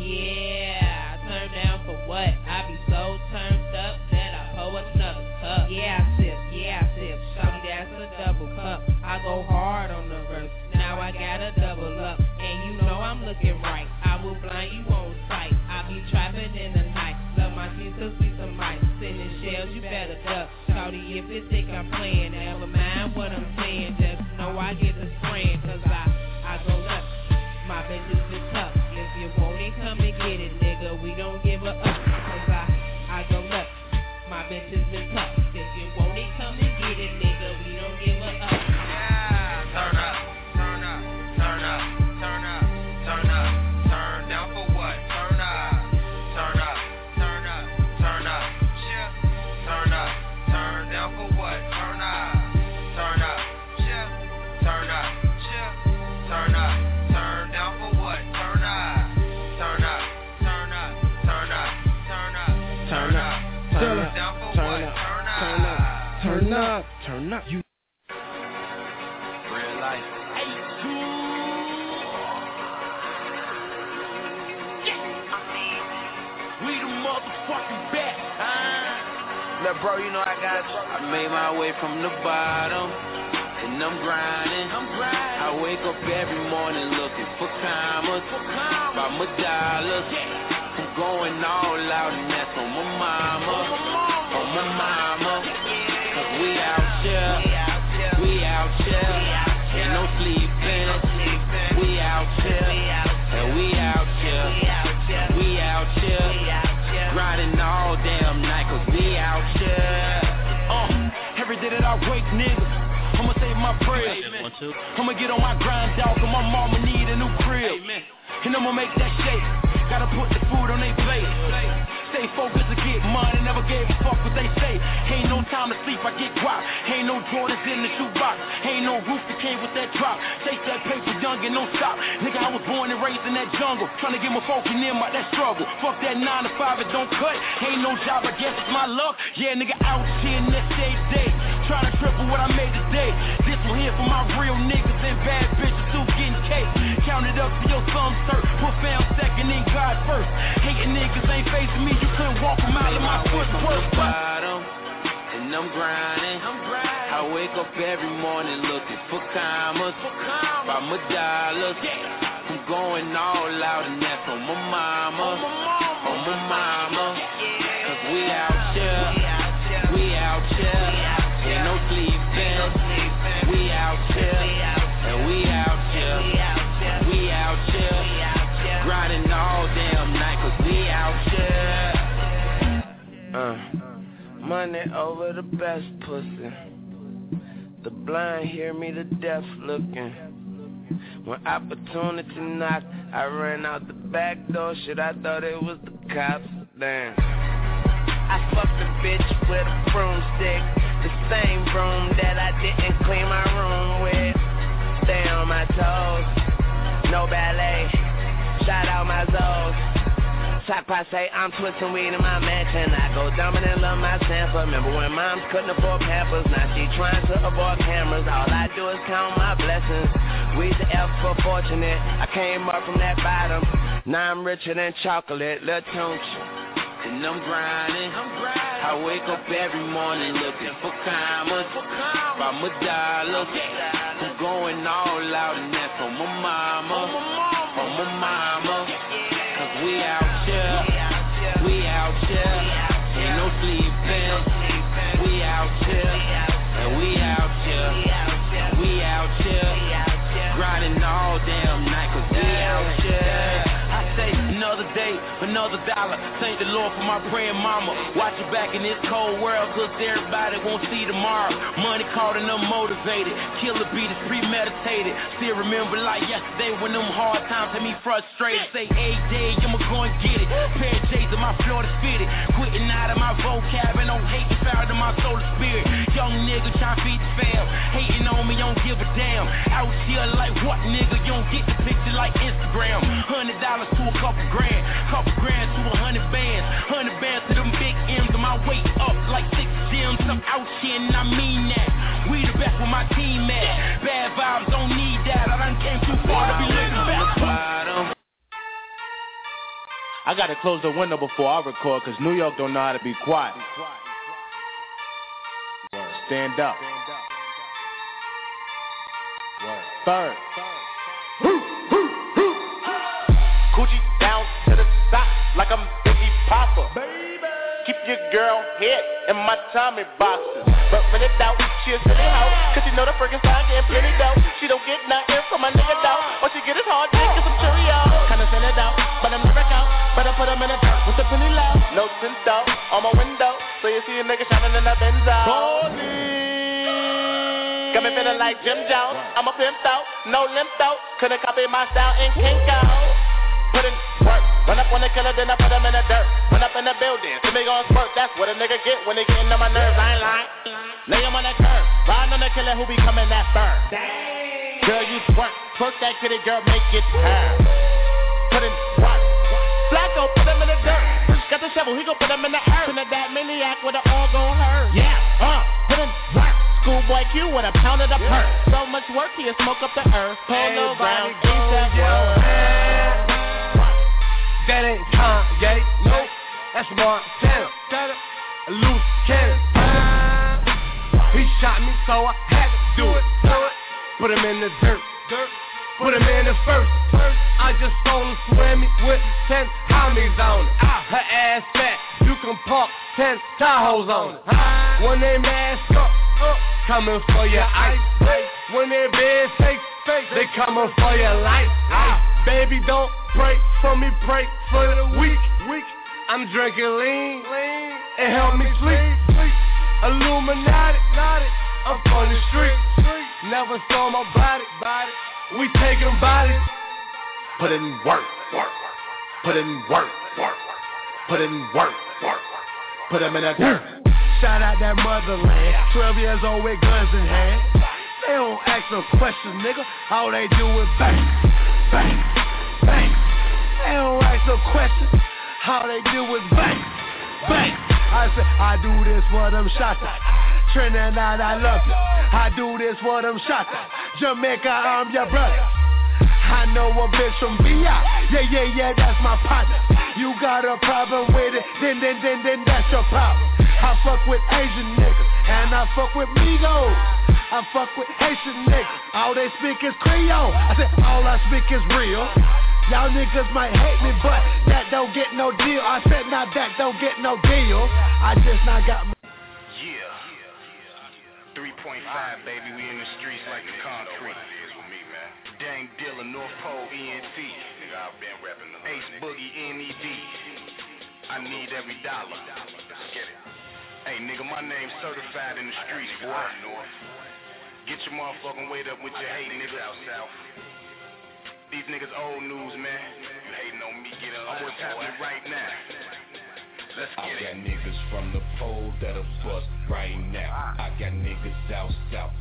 Yeah, I turn down for what? I be so turned up that I pour another cup. Yeah, I sip, yeah, I sip. Shawty, that's a double cup. I go hard on the verse, now I gotta double up. And you know I'm looking right, I will blind you on sight. I be trapping in the night, love my skin to see some mice. Sending shells, you better duck. Shawty, if you think I'm playing, never mind what I'm saying. Just know I get the spraying, cause I, I go nuts. My bitches is tough. If you want it, come and get it, nigga. We don't give a up, cause I, I go nuts. My bitches is tough. If you want it, come and get it, nigga. We don't give a up. Yeah, turn up, turn up, turn up, turn up, turn up, turn down for what? Turn up, turn up, turn up, turn up, chill, turn up, turn down for what? Turn up, turn up, chill, turn up, chill, turn up, turn down for what? Turn up, turn up, turn up, turn up, turn up, turn up, turn down for what? Turn up, turn up, turn up. You real life. We the motherfucking best, huh? Look, bro, you know I got you. I made my way from the bottom, and I'm grinding. I'm grinding. I wake up every morning looking for commas, for commas. By my dollars. Yeah. I'm going all out, and that's on my mama, on my mama. Cause we out here, we out here, ain't no sleeping. We out here, and we out here, we out here, grinding all damn night, cause we out here. Uh, every day that I wake, nigga, I'ma say my prayers. I'ma get on my grind, dog, cause my mama need a new crib. And I'ma make that shake, gotta put the food on their plate. Stay focused to get money, never gave a fuck what they say. Ain't no time to sleep, I get guap. Ain't no Jordans in the shoebox. Ain't no roof that came with that drop. Chase that paper, young and no stop. Nigga, I was born and raised in that jungle, trying to get my folk in them out that struggle. Fuck that nine to five, it don't cut. Ain't no job, I guess it's my luck. Yeah, nigga, out here next day day, trying to triple what I made today. This one here for my real niggas and bad bitches who getting cake. Count it up to your thumb, sir. Put fam second and God first. Hating niggas ain't facing me. You couldn't walk a mile in my footwork. Bottom, and I'm grinding. I'm grinding. I wake up every morning looking for commas, for commas. By my dollars. Yeah. I'm going all out, and that's on my mama, on my mama, on my mama. Yeah. Cause we out here, we out here, ain't no sleeping. We out here, and we out here, we out here, grinding all damn night, cause we out here. Uh, money over the best pussy. The blind hear me, the deaf looking. When opportunity knocked, I ran out the back door. Shit, I thought it was the cops. Damn. I fucked a bitch with a broomstick, the same broom that I didn't clean my room with. stay on my toes. No ballet, shout out my Zoes. Talk say I'm twisting weed in my mansion. I go dumb and love my sample. Remember when moms couldn't afford Pampers? Now she trying to avoid cameras. All I do is count my blessings. We the F for fortunate. I came up from that bottom. Now I'm richer than chocolate. Lil' Tunch. And I'm grinding. I'm grinding. I wake up every morning looking for commas. From a dollar. I'm going all out and that's for my mama. For my mama. Cause we out here. We out here. Ain't no sleeping. We out here. And we out here. We out here. Grinding all damn night cause we out here. I say another day, another dollar. Thank the Lord for my praying mama. Watch it back in this cold world cause everybody won't see tomorrow. Money caught and unmotivated. Killer beat is premeditated. Still remember like yesterday when them hard times had me frustrated. Say eight days, I'ma go and get it. Pair of J's in my Florida fitted. Quitting out of my vocab and don't hate the foul to my soul and spirit. Young nigga trying to feed the fam. Hating on me, don't give a damn. Out here like what nigga? You don't get the picture like Instagram. Hundred dollars to a couple grand, couple grand to a hundred bands, hundred bands to them big M's, and my weight up like six gems. I'm out here and I mean that. We the best with my team at. Bad vibes don't need that. I done came too far to be living back. I gotta close the window before I record, cause New York don't know how to be quiet. Stand up. Third. Coochie down to the top like I'm Biggie Papa. Baby. Keep your girl head in my Tommy boxes. But when it out, she a silly hoe. Cause she know the freaking side getting plenty dough. She don't get nothing from my nigga though. All she get is hard dick and some Cheerios. Kinda send it out, but I'm never out. Better put them in a dirt with the penny low. No tint though, on my window. So you see a nigga shining in that Benzo. Got me feeling like Jim Jones. I'm a pimp though, no limp though. Couldn't copy my style in Kinko. Put in work, run up on the killer, then I put him in the dirt. Run up in the building, so they gon' squirt. That's what a nigga get when they gettin' on my nerves. I ain't lying. Lay him on the curb, riding on the killer who be coming that firm. Girl, you twerk, twerk that kitty, girl, make it turn. Put in work, Flacco, put him in the dirt. Got the shovel, he gon' put him in the earth. Trinidad maniac with the all gon' hurt. Yeah, uh, put in work. Schoolboy Q with a pound of the perk. So much work, he'll smoke up the earth. Polo Brown, East F That ain't Kanye, nope, that's Montana, a loose cannon. He shot me, so I had to do it. Put him in the dirt, put him in the first. I just saw him swim with ten homies on it. Her ass fat, you can park ten Tahoes on it. When they mask up, coming for your ice. When they bed fake, they coming for your life. Baby, don't pray for me, pray for the weak. I'm drinking lean, it help me sleep. Illuminati, I'm on the street. Never saw my body, we taking bodies. Put in work, put in work, put in work, put them in the dirt. Shout out that motherland, twelve years old with guns in hand. They don't ask no questions, nigga. All they do is bang, bang, bang. They don't ask no questions. All they do is bang, bang. I say, I do this for them shots. Trinidad, I love you. I do this for them shots. Jamaica, I'm your brother. I know a bitch from B I. Yeah, yeah, yeah, that's my partner. You got a problem with it, then, then, then, then that's your problem. I fuck with Asian niggas, and I fuck with Migos. I fuck with Haitian niggas, all they speak is Creole. I said, all I speak is real. Y'all niggas might hate me, but that don't get no deal. I said, now that don't get no deal. I just not got my... Yeah. three point five, baby, we in the streets like the concrete. Dang Dilla, North Pole, E N T. Ace Boogie, N E D. I need every dollar. Get it. Hey, nigga, my name's certified in the streets, boy. Get your motherfucking weight up with your hate, nigga. South. These niggas old news, man. You hating on me, get it on what's happening right now. Let's get it. I got niggas from the pole that'll bust right now. I got niggas out south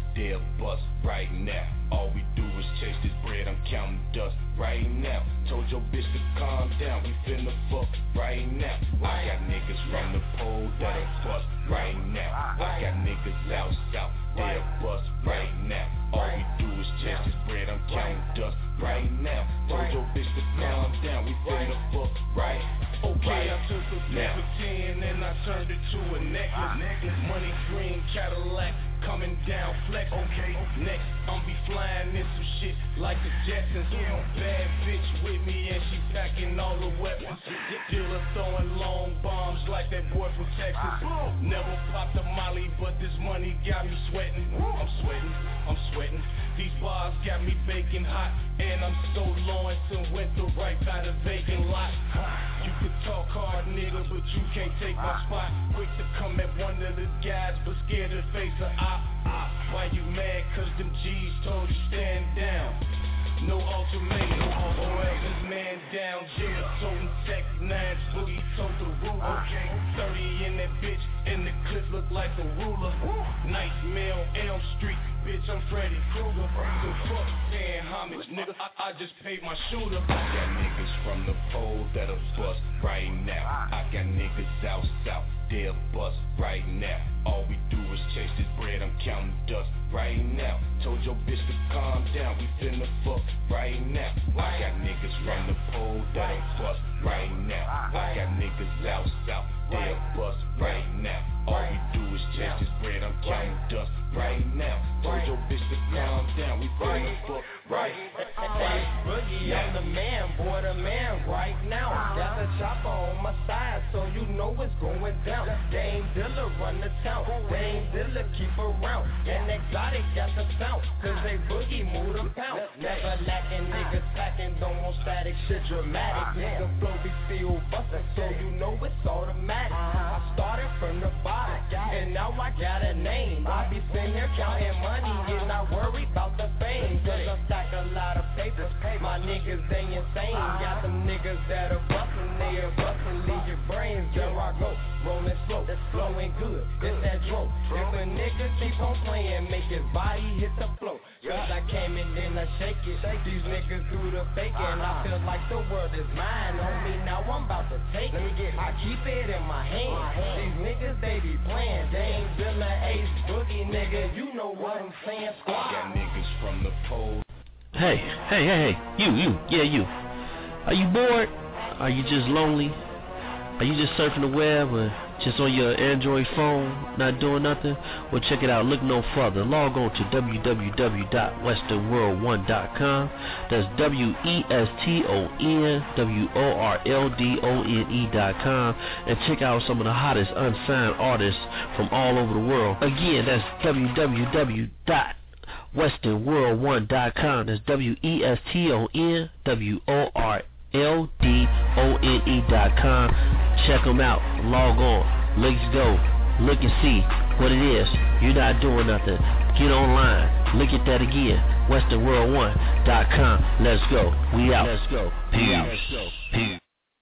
they'll bust right now. All we do is chase this bread, I'm counting dust right now. Told your bitch to calm down, we finna fuck right now. I got niggas from the pole that'll bust right now. I got niggas out south, they'll bust right now. All we do is chase this bread, I'm counting dust right now. Told your bitch to calm down, we finna fuck right. Okay, I took a paper ten and I turned it to a necklace. Money green Cadillac coming down flex. Okay, next I'm be flying in some shit like the Jetsons. Bad bitch with me and she packing all the weapons. Dealer throwing long bombs like that boy from Texas. Never popped a molly, but this money got me sweating. I'm sweating, I'm sweating. These bars got me baking hot, and I'm so Lawrence and went the right by the vacant lot. You could talk hard, nigga, but you can't take my spot. Quick to come at one of the guys, but scared to face a op. Why you mad? Cause them G's told you stand down. No ultimatum, or else this man down. Jimmy toting tech nines, boogie told the ruler. Okay, thirty in that bitch, and the clip look like a ruler. Nightmare on Elm Street, bitch, I'm Freddy Krueger. So fuck paying homage, nigga, I, I just paid my shooter. I got niggas from the pole that'll bust right now. I got niggas out south, they'll bust right now. All we do is chase this bread, I'm counting dust right now. Told your bitch to calm down, we finna fuck right now. I got niggas from the pole that'll bust right now. I got niggas out south, they'll bust right now. All we do is chase this bread, I'm counting dust right now. Told your bitch to calm down, we finna fuck right now. Boogie, I'm the man, boy, the man right now. Got the chopper on my side, so you know it's going down. Dame Dilla run the town, Dame Dilla keep around. And Exotic got the sound, cause they boogie move the pound. Never lacking, niggas packing, don't want static shit dramatic. Nigga flow be still bustin', so you know it's automatic. I started from the bottom, and now I got a name. I be sitting here counting money, and not worried about the fame. Cause I stack a lot of papers, my niggas they insane. Got them niggas that are bustin', they are bustin', leave your brains. There I go, rolling slow, flowing good, it's that dro. If a nigga keep on playing, make his body hit the floor. Cause I came in and I shake it, these niggas do the faking. I feel like the world is mine, on me now I'm about to take it. I keep it in my hand, these niggas they be playing. Dame Dilla, Ace, Boogie, nigga, you know what I'm saying. Squad. Got niggas from the pole. Hey, hey, hey, hey, you, you, yeah, you. Are you bored? Are you just lonely? Are you just surfing the web or just on your Android phone, not doing nothing? Well, check it out. Look no further. Log on to w w w dot western world one dot com. That's W E S T O N W O R L D O N E dot com. And check out some of the hottest unsigned artists from all over the world. Again, that's w w w dot western world one dot com. That's W E S T O N W O R L D O N E dot com. Check them out. Log on. Let's go. Look and see what it is. You're not doing nothing. Get online. Look at that again. western world one dot com. Let's go. We out. Let's go. Peace. Let's go. Peace.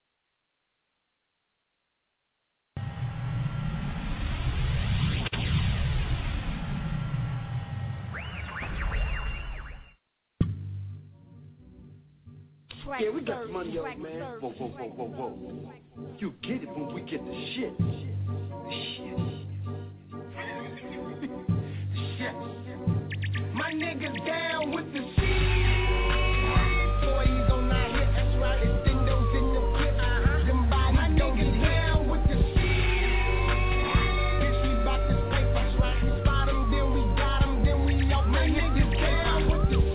Yeah, we got the money up, man. Whoa, whoa, whoa, whoa, whoa. You get it when we get the shit. The shit. The shit. My niggas down with the shit. Boys on my hip, that's right. Extendos in the clip. Uh-huh. Them bodies. My niggas down with the shit. Bitch, we bout this paper. That's right. We spot them, then we got them, then we know. My niggas down with the shit.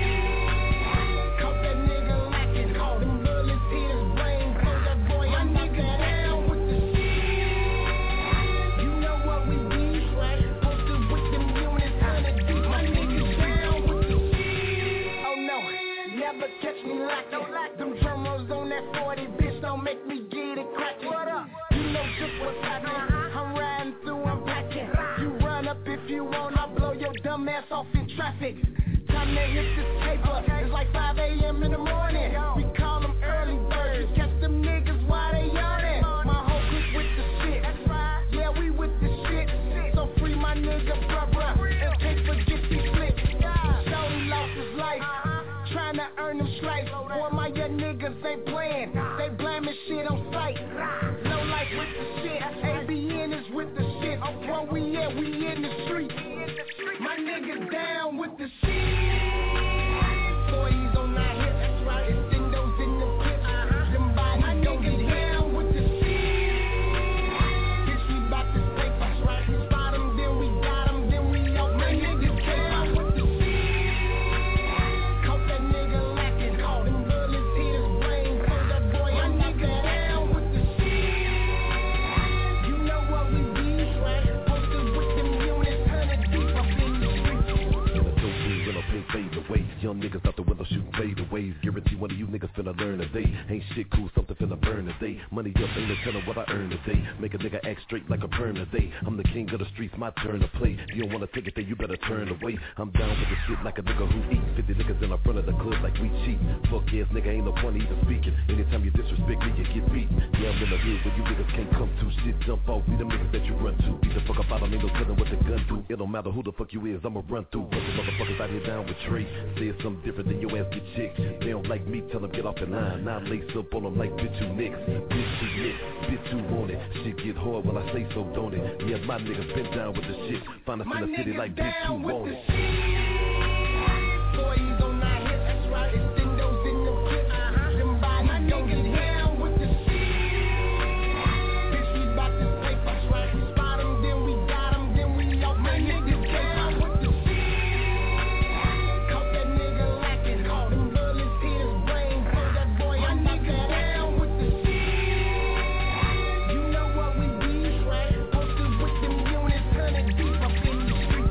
Catch me like no like them drummers on that forty, bitch, don't make me get it crackin'. What up? You know just what's happening. Uh-huh. I'm riding through, I'm packing. You run up if you want, I'll blow your dumb ass off in traffic. Time to hit this paper, okay. It's like five a.m. in the morning. We call them early birds, catch them niggas while they yawning. My whole clique with the shit. That's right. Yeah, we with the shit. So free my nigga, bruh, bruh. And take for niggas ain't playing. They blaming shit on sight. Low life with the shit. A B N is with the shit. Where we at? We in the street. My niggas down with the shit. forties on my hip. That's right. Extendos in the clip. Uh-huh. Them bodies don't get down with the shit. Bitch, we bout this paper. That's right. Spot them, then we got them, then we out. My niggas down with the shit. Caught that nigga lacking. Caught them bullets in his brain. Told that boy, my nigga down with the shit. You know what we be, right? Posted with them units, hundred deep up in the streets. In a dope weed, when I pink fade away. Young niggas out the window shooting fade away. Guarantee one of you niggas finna learn today. Ain't shit cool, something finna burn today. Money up, ain't no telling what I earn today. Make a nigga act straight like a perm today. I'm the king of the streets, my turn to play. You don't wanna take it, then you better turn away. I'm down with the shit like a nigga who eats. fifty niggas in the front of the club like we cheat. Fuck ass nigga, ain't no point even speaking. Anytime you disrespect me, you get beat. Yeah, I'm in the hood where you niggas can't come to. Shit jump off, be them niggas that you run to. Beat the fuck up out of me, no telling what the gun do. It don't matter who the fuck you is, I'ma run through. Bunch of motherfuckers out here down with Trey. Say it's something different than your ass get checked. They don't like me, tell them get off the line. Now I lace up on them like bitch you niggas. Bitch too lit, bitch too on it. Shit get hard when I say so, don't it? Yeah, my niggas been down with the shit. Find us in the city like bitch too on it. forties on my hip, that's right. Extendos in the clip. Uh-huh. Them bodies don't get down with the shit. Bitch, we bout this paper, that's right. We spot them, then we got them, then we out. My niggas down with the shit. Caught that nigga lacking. Caught them bullets in his brain. Told that boy, my nigga down with the shit. You know what we be, right? Posted with them units, hundred deep up in the streets.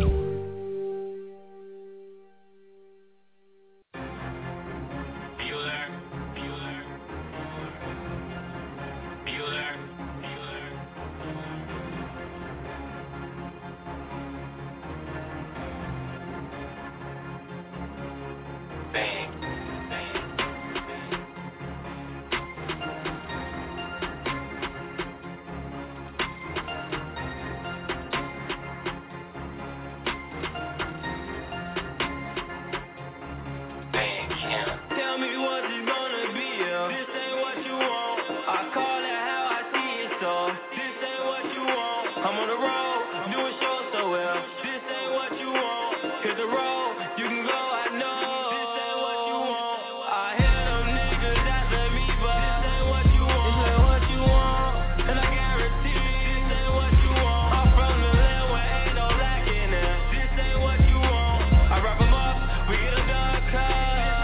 Tell me what it's gonna be, yeah. This ain't what you want. I call it how I see it, so this ain't what you want. I'm on the road, doing shows so well. This ain't what you want. Cause the road, you can go, I know. This ain't what you want. I hear them niggas after me, but this ain't what you want. This ain't what you want. And I guarantee this ain't what you want. I'm from the land where ain't no lacking there. This ain't what you want. I wrap them up, we get a dog cut.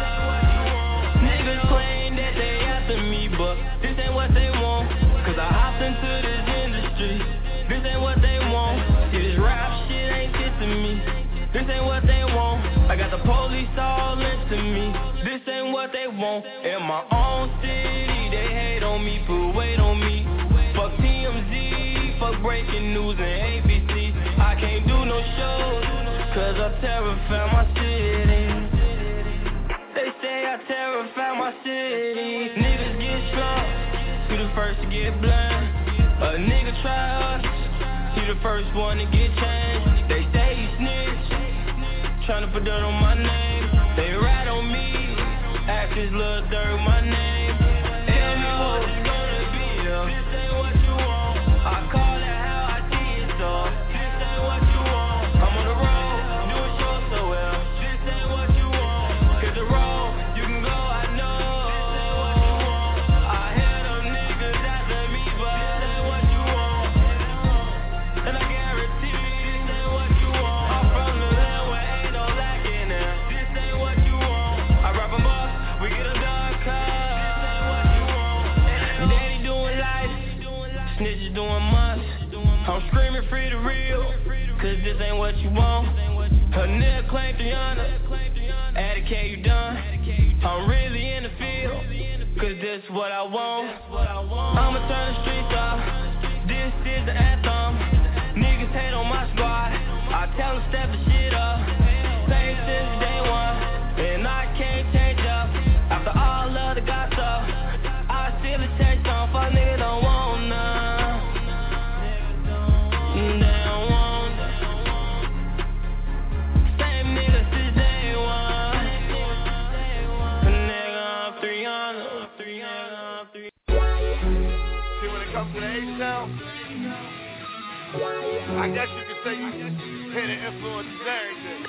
Niggas claim that they after me, but this ain't what they want. Cause I hopped into this industry. This ain't what they want. See, this rap shit ain't shit to me. This ain't what they want. I got the police all into me. This ain't what they want. In my own city, they hate on me, put weight on me. Fuck T M Z, fuck breaking news and A B C. I can't do no shows, cause I terrify my city. They say I terrify my city. Niggas get slumped, you the first to get blind. A nigga try us, you the first one to get changed. They say you snitch, tryna put dirt on my name. They rat on me, actors Lil Durk my name. Tell me what it's gonna be, yeah. This ain't what you want. I call it how I see it, so this ain't what you want. I'm on the road, doing shows so well. This ain't what you want. Cause the road, you can go, I know. This ain't what you want. I hear them niggas after me, but this ain't what you want. And I guarantee this ain't what you want. I'm from the land where ain't no lacking there. This ain't what you want. I wrap them up, we get a dog cut. This ain't what you want. Daddy doing life, snitches doing months. I'm screaming free the real, cause this ain't what you want. Her nigga claim three hundred, add a K, you done. I'm really in the field, cause this what I want. I'ma turn the streets off, this is the anthem. Niggas hate on my squad, I tell them step the shit up. Same since day one, and I can't change up. After all of the gossip, I still change some, fuck nigga don't want none. They don't want none. Same niggas since day one. Nigga, I'm three hundred. See, when it comes to the H-Town, I guess you could say you hear the influence of everything.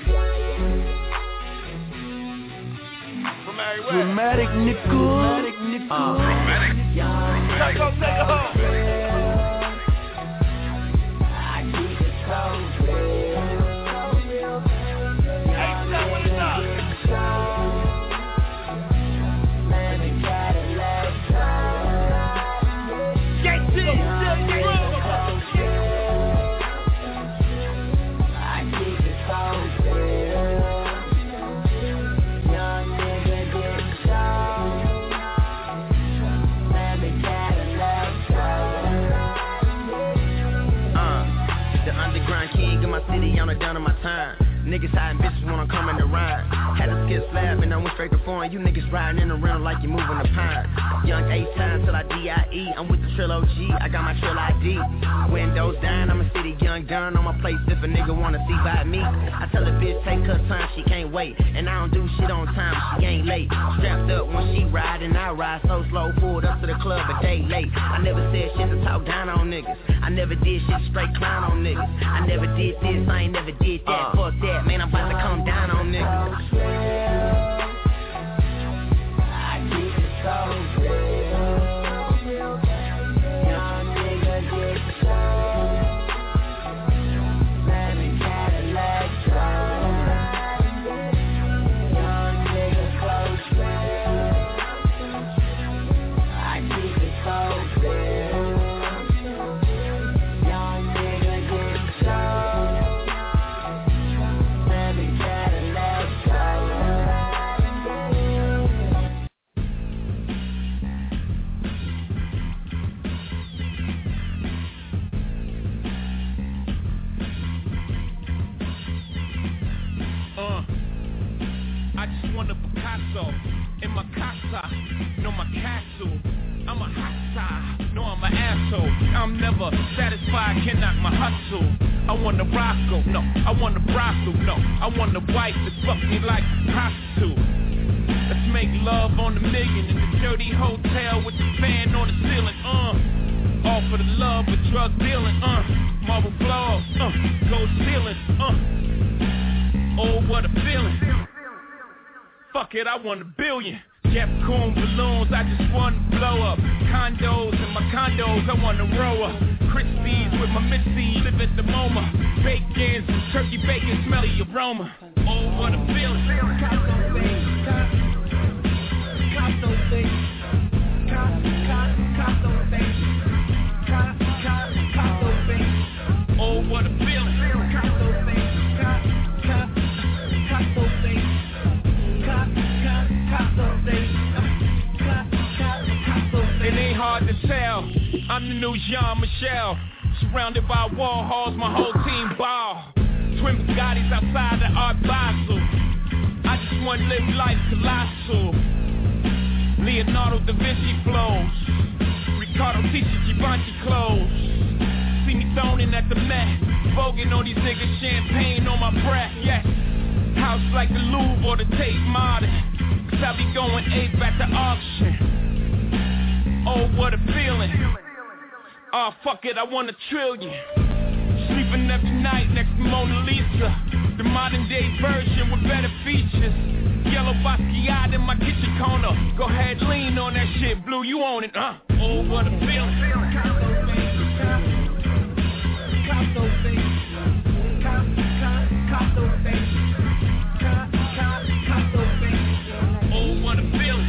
From everywhere. Dramatic nickel. Dramatic nickel. Uh, Dramatic. Let's go take it home. I keep it so real. H-Town, what is up? City on the down of my time. Niggas hiding bitches when I'm coming to rhyme. Had to skip slab and I went straight to foreign. You niggas riding in the round like you moving the pine. Young H-Time till I D I E. I'm with the Trill O G, I got my Trill I D. Windows down, I'm a city young gun on my place if a nigga wanna see by me. I tell a bitch take her time, she can't wait. And I don't do shit on time, she ain't late. Strapped up when she ride and I ride so slow. Pulled up to the club a day late. I never said shit to talk down on niggas. I never did shit straight clown on niggas. I never did this, I ain't never did that. uh, Fuck that, man, I'm about to come down on niggas. I keep it so real. Young nigga get sold. Lemon Cadillac drive. Young nigga close friends. I keep it so real. Young nigga get sold. Lemon Cadillac drive. Uh, I just want a Picasso in my casa, no my castle. I'm a hot star, no I'm an asshole. I'm never satisfied, can knock my hustle. I want a Rocco, no, I want a brothel, no. I want a wife that fuck me like a prostitute. Let's make love on the million in the dirty hotel with the fan on the ceiling, uh. All for the love of drug dealing, uh. Marble blow, uh. Gold ceiling, uh. Oh, what a feeling. Fuck it, I want a billion. Jeff Koons balloons, I just want to blow up. Condos in my condos, I want to row up. Crispies with my Missy, live at the MoMA. Bacons and turkey bacon, smell the aroma. Oh, what a feeling. Casto things, Casto things, Casto things, Casto things. Oh, what a feeling. Casto things, Casto things. It ain't hard to tell, I'm the new Jean-Michel. Surrounded by wall halls, my whole team ball. Twin Bugattis outside the Art Basel. I just want to live life colossal. Leonardo da Vinci flows. Ricardo Tisci Givenchy clothes. See me thrown in at the Met. Voguing on these niggas, champagne on my breath, yes. House like the Louvre or the Tate Modern. Cause I be going ape at the auction. Oh, what a feeling. Oh, fuck it, I want a trillion. Sleeping every night next to Mona Lisa. The modern day version with better features. Yellow Basquiat in my kitchen corner. Go ahead, lean on that shit, Blue, you own it, huh? Oh, what a feeling. Casto things, Casto things. Oh, what a feeling.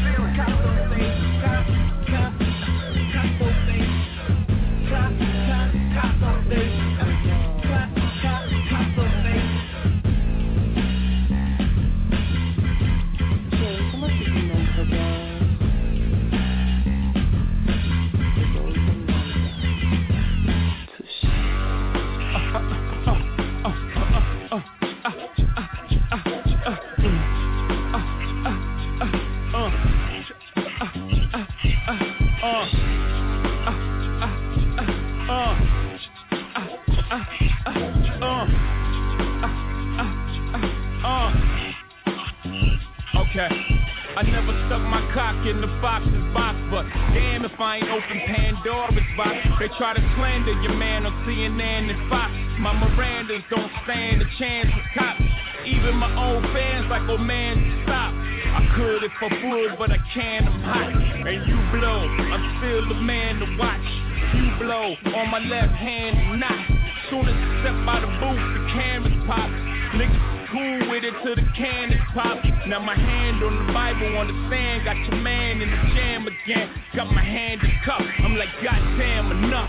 lock in the Fox's box, but damn if I ain't open Pandora's box. They try to slander your man on C N N and Fox. My Mirandas don't stand a chance with cops. Even my own fans like, oh man, stop. I could if I would, but I can't, I'm hot. And you blow, I'm still the man to watch. You blow on my left hand, not. Soon as I step out the booth, the cameras pop. Niggas cool with it till the cannons pop. Now my hand on the Bible on the stand. Got your man in the jam again. Got my hand in cup. I'm like, goddamn, enough.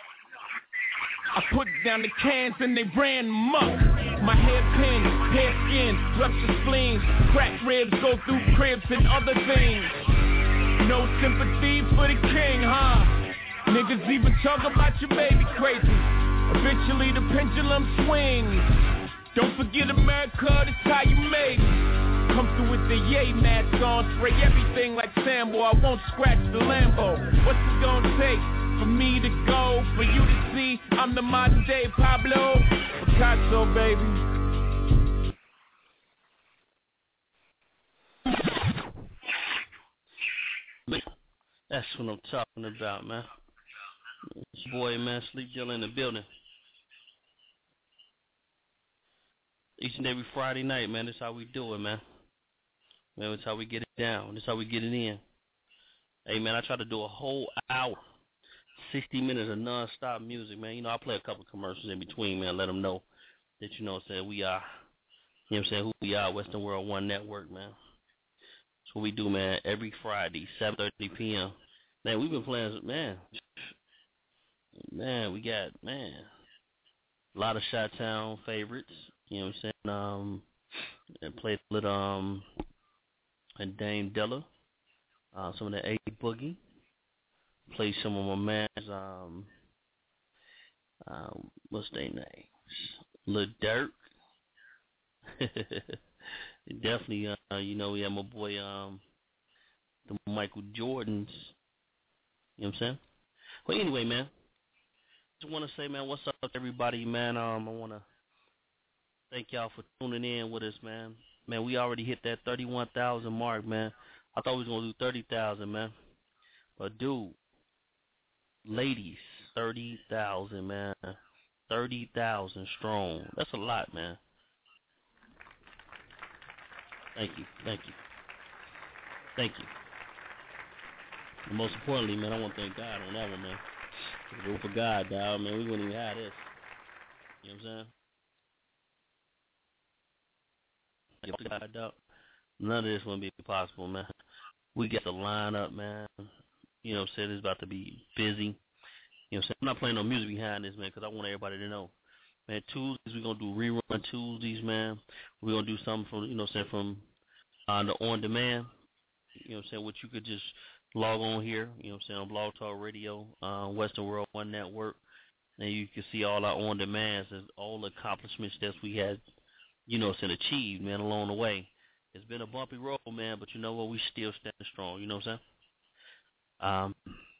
I put down the cans and they ran amok. My hairpin, hair skin, ruptured spleens, cracked ribs go through cribs and other things. No sympathy for the king, huh? Niggas even talk about your baby crazy. Eventually the pendulum swings. Don't forget America, this how you made it. Come through with the yay mask on, spray everything like Sambo. I won't scratch the Lambo. What's it gonna take for me to go? For you to see I'm the modern day Pablo Picasso, baby. That's what I'm talking about, man. It's your boy, man, Sleep Dealer in the building. Each and every Friday night, man, that's how we do it, man. Man, that's how we get it down. That's how we get it in. Hey, man, I try to do a whole hour, sixty minutes of non-stop music, man. You know, I play a couple commercials in between, man, let them know that, you know what I'm saying, we are, you know what I'm saying, who we are, Western World One Network, man. That's what we do, man, every Friday, seven thirty p.m. Man, we've been playing, man, man, we got, man, a lot of Chi-Town favorites. You know what I'm saying? Um, and played a little, um, and Dame Dilla, uh, some of the A Boogie. Played some of my man's, um, um, what's their names? Lil Durk. Definitely, uh, you know, we have my boy, um, the Michael Jordans. You know what I'm saying? Well, anyway, man, just want to say, man, what's up to everybody, man? Um, I want to thank y'all for tuning in with us, man. Man, we already hit that thirty-one thousand mark, man. I thought we was going to do thirty thousand, man. But, dude, ladies, thirty thousand, man. thirty thousand strong. That's a lot, man. Thank you. Thank you. Thank you. And most importantly, man, I want to thank God on that one, man. If it were for God, dog, man, we wouldn't even have this. You know what I'm saying? None of this wouldn't be possible, man. We got the line up, man. You know what I'm saying? It's about to be busy. You know what I'm saying? I'm not playing no music behind this, man, because I want everybody to know. Man, Tuesdays, we're going to do rerun Tuesdays, man. We're going to do something from, you know what I'm saying, from uh, the on-demand. You know what I'm saying? Which you could just log on here, you know what I'm saying, on Blog Talk Radio, uh, Western World One Network. And you can see all our on-demands and all the accomplishments that we had, you know, it's an achieved, man, along the way. It's been a bumpy road, man, but you know what? We still standing strong, you know what I'm saying? Um,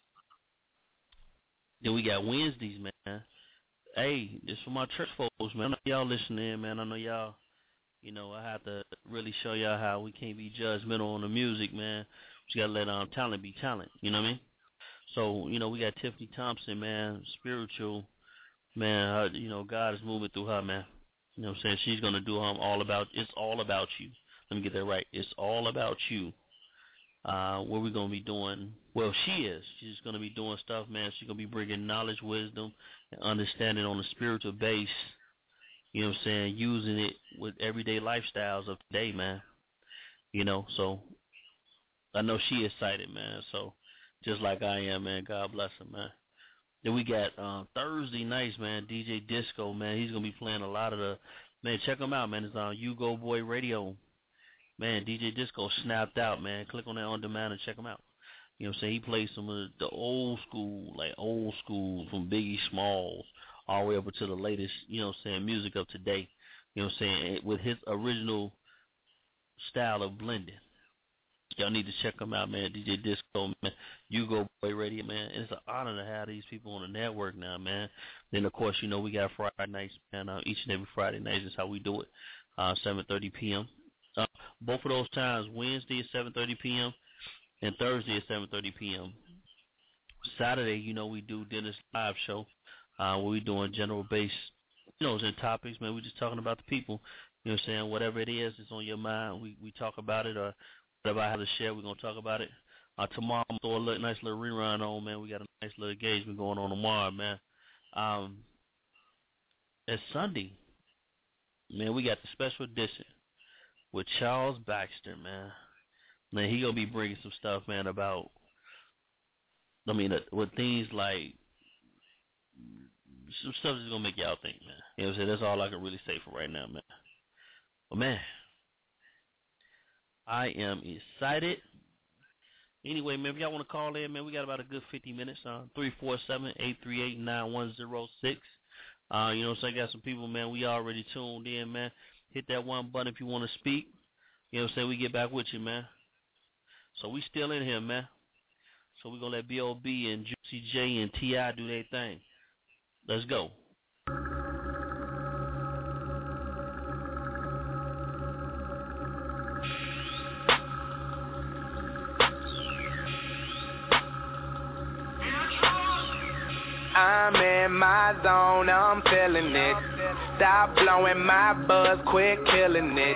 then we got Wednesdays, man. Hey, this for my church folks, man. I know y'all listening in, man. I know y'all, you know, I have to really show y'all how we can't be judgmental on the music, man. We got to let um, talent be talent, you know what I mean? So, you know, we got Tiffany Thompson, man, spiritual, man. Her, you know, God is moving through her, man. You know what I'm saying? She's going to do um, all about, it's all about you. Let me get that right. It's all about you. Uh, what we're going to be doing, well, she is. She's going to be doing stuff, man. She's going to be bringing knowledge, wisdom, and understanding on a spiritual base. You know what I'm saying? Using it with everyday lifestyles of today, man. You know, so I know she is excited, man. So just like I am, man. God bless her, man. Then we got uh, Thursday nights, man. D J Disco, man. He's gonna be playing a lot of the, man. Check him out, man. It's on You Go Boy Radio, man. D J Disco snapped out, man. Click on that on demand and check him out. You know what I'm saying? He plays some of the old school, like old school from Biggie Smalls all the way over to the latest, you know what I'm saying, music of today. You know what I'm saying? With his original style of blending. Y'all need to check him out, man. D J Disco, man. You Go Boy Radio, man. It's an honor to have these people on the network now, man. Then, of course, you know, we got Friday nights, man. Uh, each and every Friday night is how we do it, uh, seven thirty p.m. Uh, both of those times, Wednesday at seven thirty p.m., and Thursday at seven thirty p.m. Saturday, you know, we do Dennis Live Show, uh, where we doing general base, you know, in topics, man. We just talking about the people, you know what I'm saying? Whatever it is that's on your mind, we, we talk about it, or whatever I have to share, we're going to talk about it. Uh, tomorrow, I'm going to throw a nice little rerun on, man. We got a nice little engagement going on tomorrow, man. Um, it's Sunday. Man, we got the special edition with Charles Baxter, man. Man, he going to be bringing some stuff, man, about, I mean, uh, with things like, some stuff that's going to make y'all think, man. You know what I'm saying? That's all I can really say for right now, man. But, man, I am excited. Anyway, man, if y'all want to call in, man, we got about a good fifty minutes. Uh, three four seven, eight three eight, nine one zero six. Uh, you know what I'm saying? Got some people, man, we already tuned in, man. Hit that one button if you want to speak. You know what I'm saying? We get back with you, man. So we still in here, man. So we're going to let B O B and Juicy J and T I do their thing. Let's go. I'm in my zone, I'm feeling it. Stop blowing my buzz, quit killing it.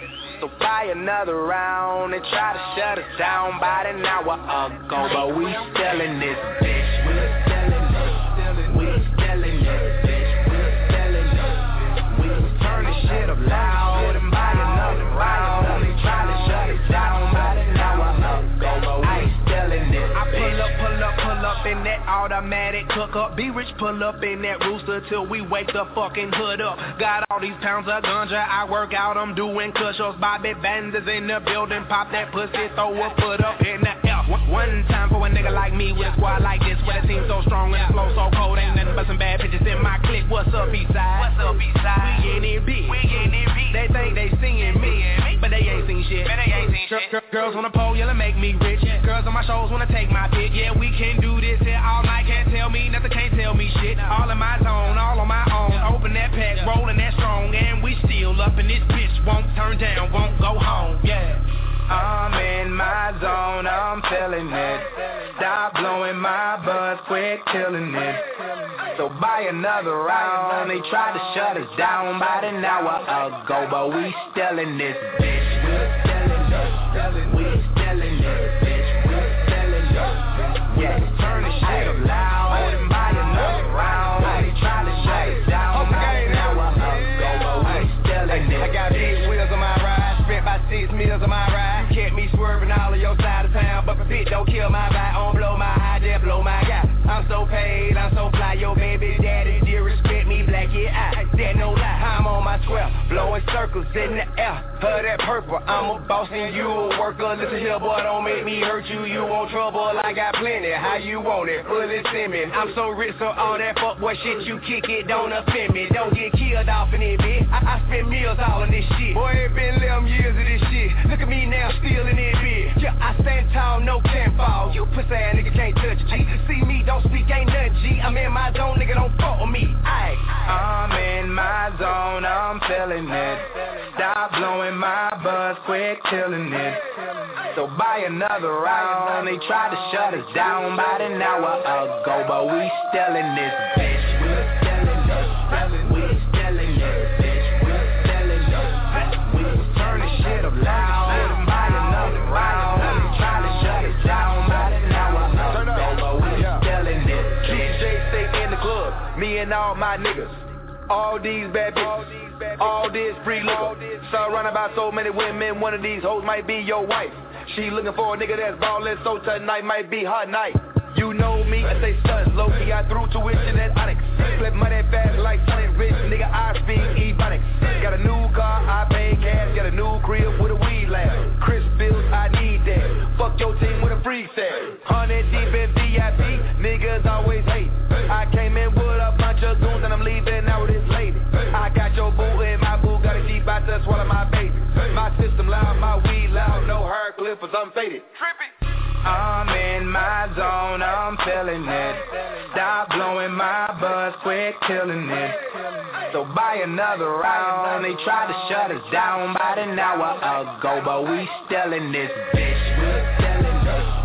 So buy another round and try to shut us down about an hour ago. But we still in this bitch, we still in this, we still in this bitch, we still in this. We turn the shit up loud and buy another round and try to shut us down about an hour ago. But we still in this. I pull up, pull up, pull up in that automatic cook up. Be rich, pull up in that rooster till we wake the fucking hood up. Got all these pounds of ganja, I work out, I'm doing cushions. Bobby Banders in the building, pop that pussy, throw a foot up in the air. One time for a nigga like me with a squad like this, where the team so strong and the flow so cold. Ain't nothing but some bad bitches in my clique. What's up, Eastside? What's up, Eastside? We in it big. We in it big. They think they seeing me, but they ain't seen shit. But they ain't seen shit. Girl, girls wanna pole, yeah, make me rich. Girls on my shows wanna take my pick. Yeah, we can do this here all night. Can't tell me nothing, can't tell me shit. All in my zone, all on my own. Open that pack, rolling that strong, and we still up in this bitch. Won't turn down, won't go home. Yeah. I'm in my zone, I'm feeling it. Stop blowing my buzz, quit killing it. So buy another round. They tried to shut us down about an hour ago, but we still in this bitch. We still in this, we still in this bitch. We still in this. Yeah, turn the shit up loud and buy another round. They tried to shut us down about an hour ago, but we still in this. I got big wheels on my ride, spent about six meals on my ride. Kept me swerving all of your side of town, but the fit don't kill my vibe, don't blow my high, just blow my guy. I'm so paid, I'm so fly, your baby daddy, dear respect me, black, yeah, I, that no lie. I'm on my square, blowing circles in the air, her that purple, I'm a boss and you a worker. Listen here, boy, don't make me hurt you, you want trouble, I got plenty, how you want it, fully send me. I'm so rich, so all that fuckboy shit you kick it, don't offend me, don't get killed off in it, bitch. I, I spend meals all in this shit, boy, it been eleven years of this shit, look at me now, still in it, bitch. Yeah, I stand tall, no can fall, you pussy ass nigga can't touch it, G. See me, don't speak, ain't nothing, G. I'm in my zone, nigga, don't fuck with me, aight. I'm in my zone, I'm feeling it. Stop blowing my buzz, quit killing it. So buy another round. They tried to shut us down about an hour ago, but we still in this bitch. We still in this, we still in this bitch. We still in this. We turn the shit up loud and buy another round. They tried to shut us down about an hour ago, but we still in this bitch. D J stay in the club, me and all my niggas. All these bad bitches, all this free liquor. Surrounded by so many women, one of these hoes might be your wife. She looking for a nigga that's ballin', so tonight might be her night. You know me, I say stunts, low-key, I threw tuition at Onyx. Flip money fast like Sonic Rich, nigga, I speak Ebonics. Got a new car, I pay cash, got a new crib with a weed lab. Chris bills, I need that. Fuck your team with a free set. Hundred deep in V I P, niggas always hate. I came in with a bunch of goons and I'm leaving out with this lady. I got your boo and my boo got a deep out to swallow my baby. My system loud, my weed loud, no hair clippers, I'm faded. Trippy. I'm in my zone, I'm feeling it. Stop blowing my buzz, quit killing it. So buy another round. They tried to shut us down about an hour ago, but we still in this bitch. We still in this.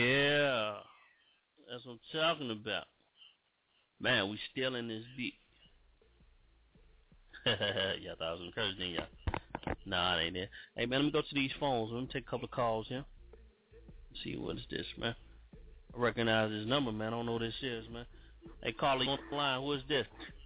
Yeah. That's what I'm talking about. Man, we still in this beat. Y'all thought I was encouraged, didn't y'all? Nah, it ain't it. Hey, man, let me go to these phones. Let me take a couple of calls here. Let's see, what is this, man? I recognize this number, man. I don't know what this is, man. Hey, caller, you on the line. Who is this?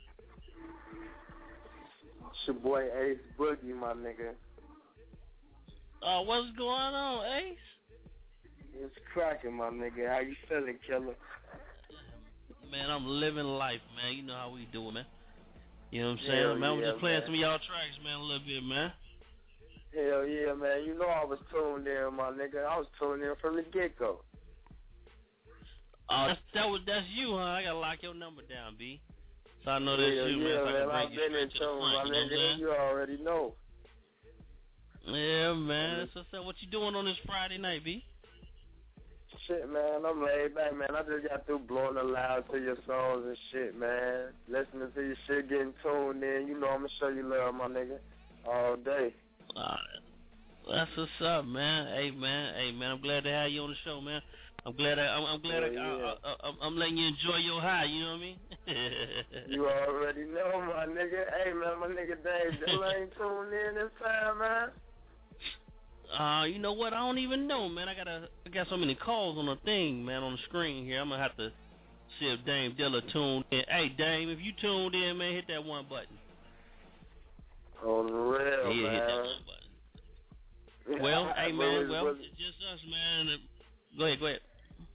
It's your boy Ace Boogie, my nigga. Oh, uh, what's going on, Ace? It's cracking, my nigga. How you feeling, killer? Man, I'm living life, man. You know how we do it, man. You know what I'm saying? Hell man, I'm yeah, just playing man. some of y'all tracks, man, a little bit, man. Hell yeah, man. You know I was tuned in, my nigga. I was tuned in from the get-go. Oh, uh, that's, that was, that's you, huh? I gotta lock your number down, B. So I know that's yeah, you, yeah, man. So man. I can bring I've you been in straight to the tune, front, my you know what nigga. You already know. Yeah, man. That's what's up. What you doing on this Friday night, B? Shit, man, I'm laid back, man. I just got through blowing aloud to your songs and shit, man. Listening to your shit, getting tuned in. You know I'm going to show you love, my nigga, all day. Uh, that's what's up, man. Hey, man. Hey, man, I'm glad to have you on the show, man. I'm glad I, I'm, I'm glad yeah, I, yeah. I, I, I'm letting you enjoy your high, you know what I mean? You already know, my nigga. Hey, man, my nigga Dave Dilla ain't tuned in this time, man. Uh, you know what? I don't even know, man. I gotta, I got so many calls on the thing, man, on the screen here. I'm gonna have to see if Dame Dilla tuned in. Hey, Dame, if you tuned in, man, hit that one button. On the real, yeah, man. hit that one button. Well, hey, man, well, it's just us, man. Go ahead, go ahead.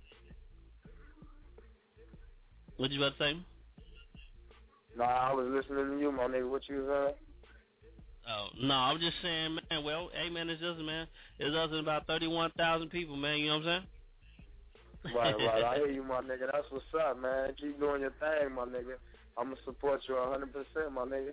What you about to say? Nah, I was listening to you, my nigga. What you saying? Oh, no, I'm just saying, man, well, hey, man, it's just, man, it's us and about thirty-one thousand people, man, you know what I'm saying? Right, right, I hear you, my nigga. That's what's up, man. Keep doing your thing, my nigga. I'm going to support you one hundred percent, my nigga.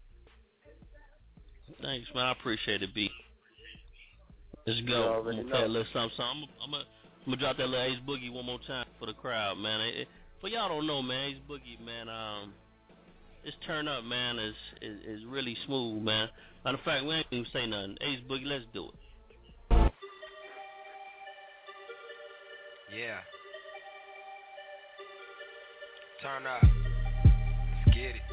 Thanks, man. I appreciate it, B. Let's go. I'm going to play a little something, something. I'm going to drop that little Ace Boogie one more time for the crowd, man. It, it, for y'all don't know, man, Ace Boogie, man, um... this turn up, man, is, is is really smooth, man. Matter of fact, we ain't even say nothing. Ace Boogie, let's do it. Yeah. Turn up. Let's get it.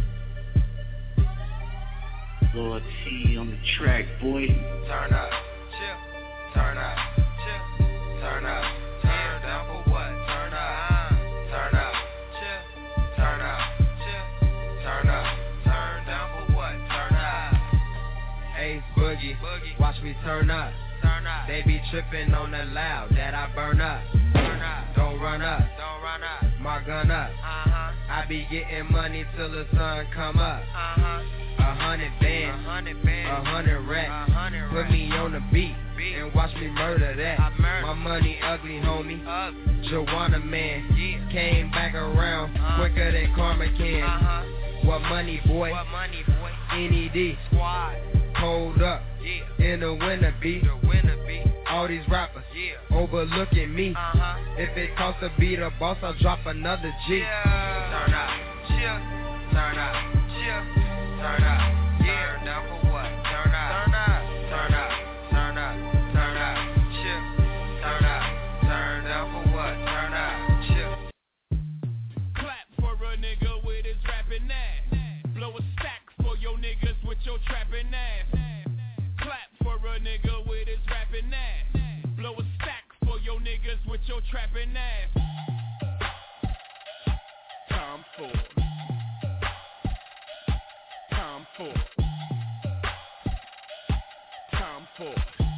Lord T on the track, boy. Turn up. Chill. Turn up. Chill. Turn up. Turn down for what? Turn up. Turn up. Chill. Turn up. Turn up, turn down for what? Turn up. Ace Boogie, Boogie, watch me turn up. Turn up. They be tripping on the loud that I burn up. Turn up. Don't run up. Don't run up. My gun up. Uh-huh. I be getting money till the sun come up. Uh-huh. A hundred bands, a hundred bands, a hundred racks. Put me on the beat and watch me murder that. Murder. My money ugly, homie. Ugly. Joanna man, yeah. Came back around uh-huh. quicker than Karma can. Uh-huh. What money, boy? What money, boy? N E D Squad. Hold up. Yeah. In the winter beat. The winter beat. All these rappers. Yeah. Overlooking me. Uh-huh. If it costs to be the boss, I'll drop another G. Yeah. Turn up. Chill. Turn up. Chill. Turn up. Yeah. Turn down for what? Turn up. Turn up. Turn up. Turn up. Turn up. Chill. Turn up. Turn down for what? Turn up. Chill. Clap for a nigga with his rapping ass. Blow a stack for your niggas with your trapping ass. Clap for a nigga with his rapping ass. Blow a stack for your niggas with your trapping ass. Time for. Time for. Time for.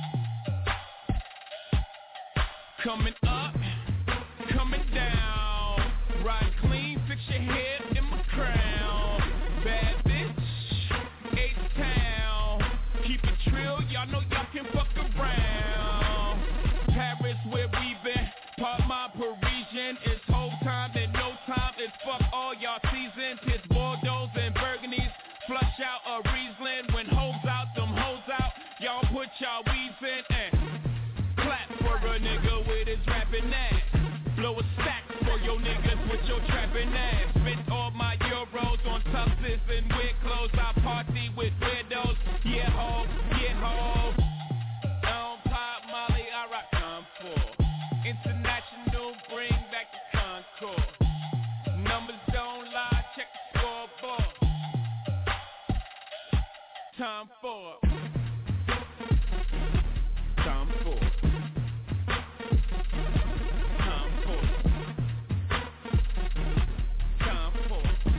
Coming up, coming down. Ride clean, fix your hair in my crown. Bad bitch, H-Town. Keep it trill, y'all know y'all can fuck around. Paris where we been, part my Parisian. It's whole time and no time, it's fuck all y'all seasons. It's Bordeaux and Burgundies, flush out a Riesling. When hoes out, them hoes out, y'all put y'all weeds in and clap for a nigga with his rapping ass. Blow a stack for your niggas with your trapping ass. Spent all my euros on Time for Time for Time for Time for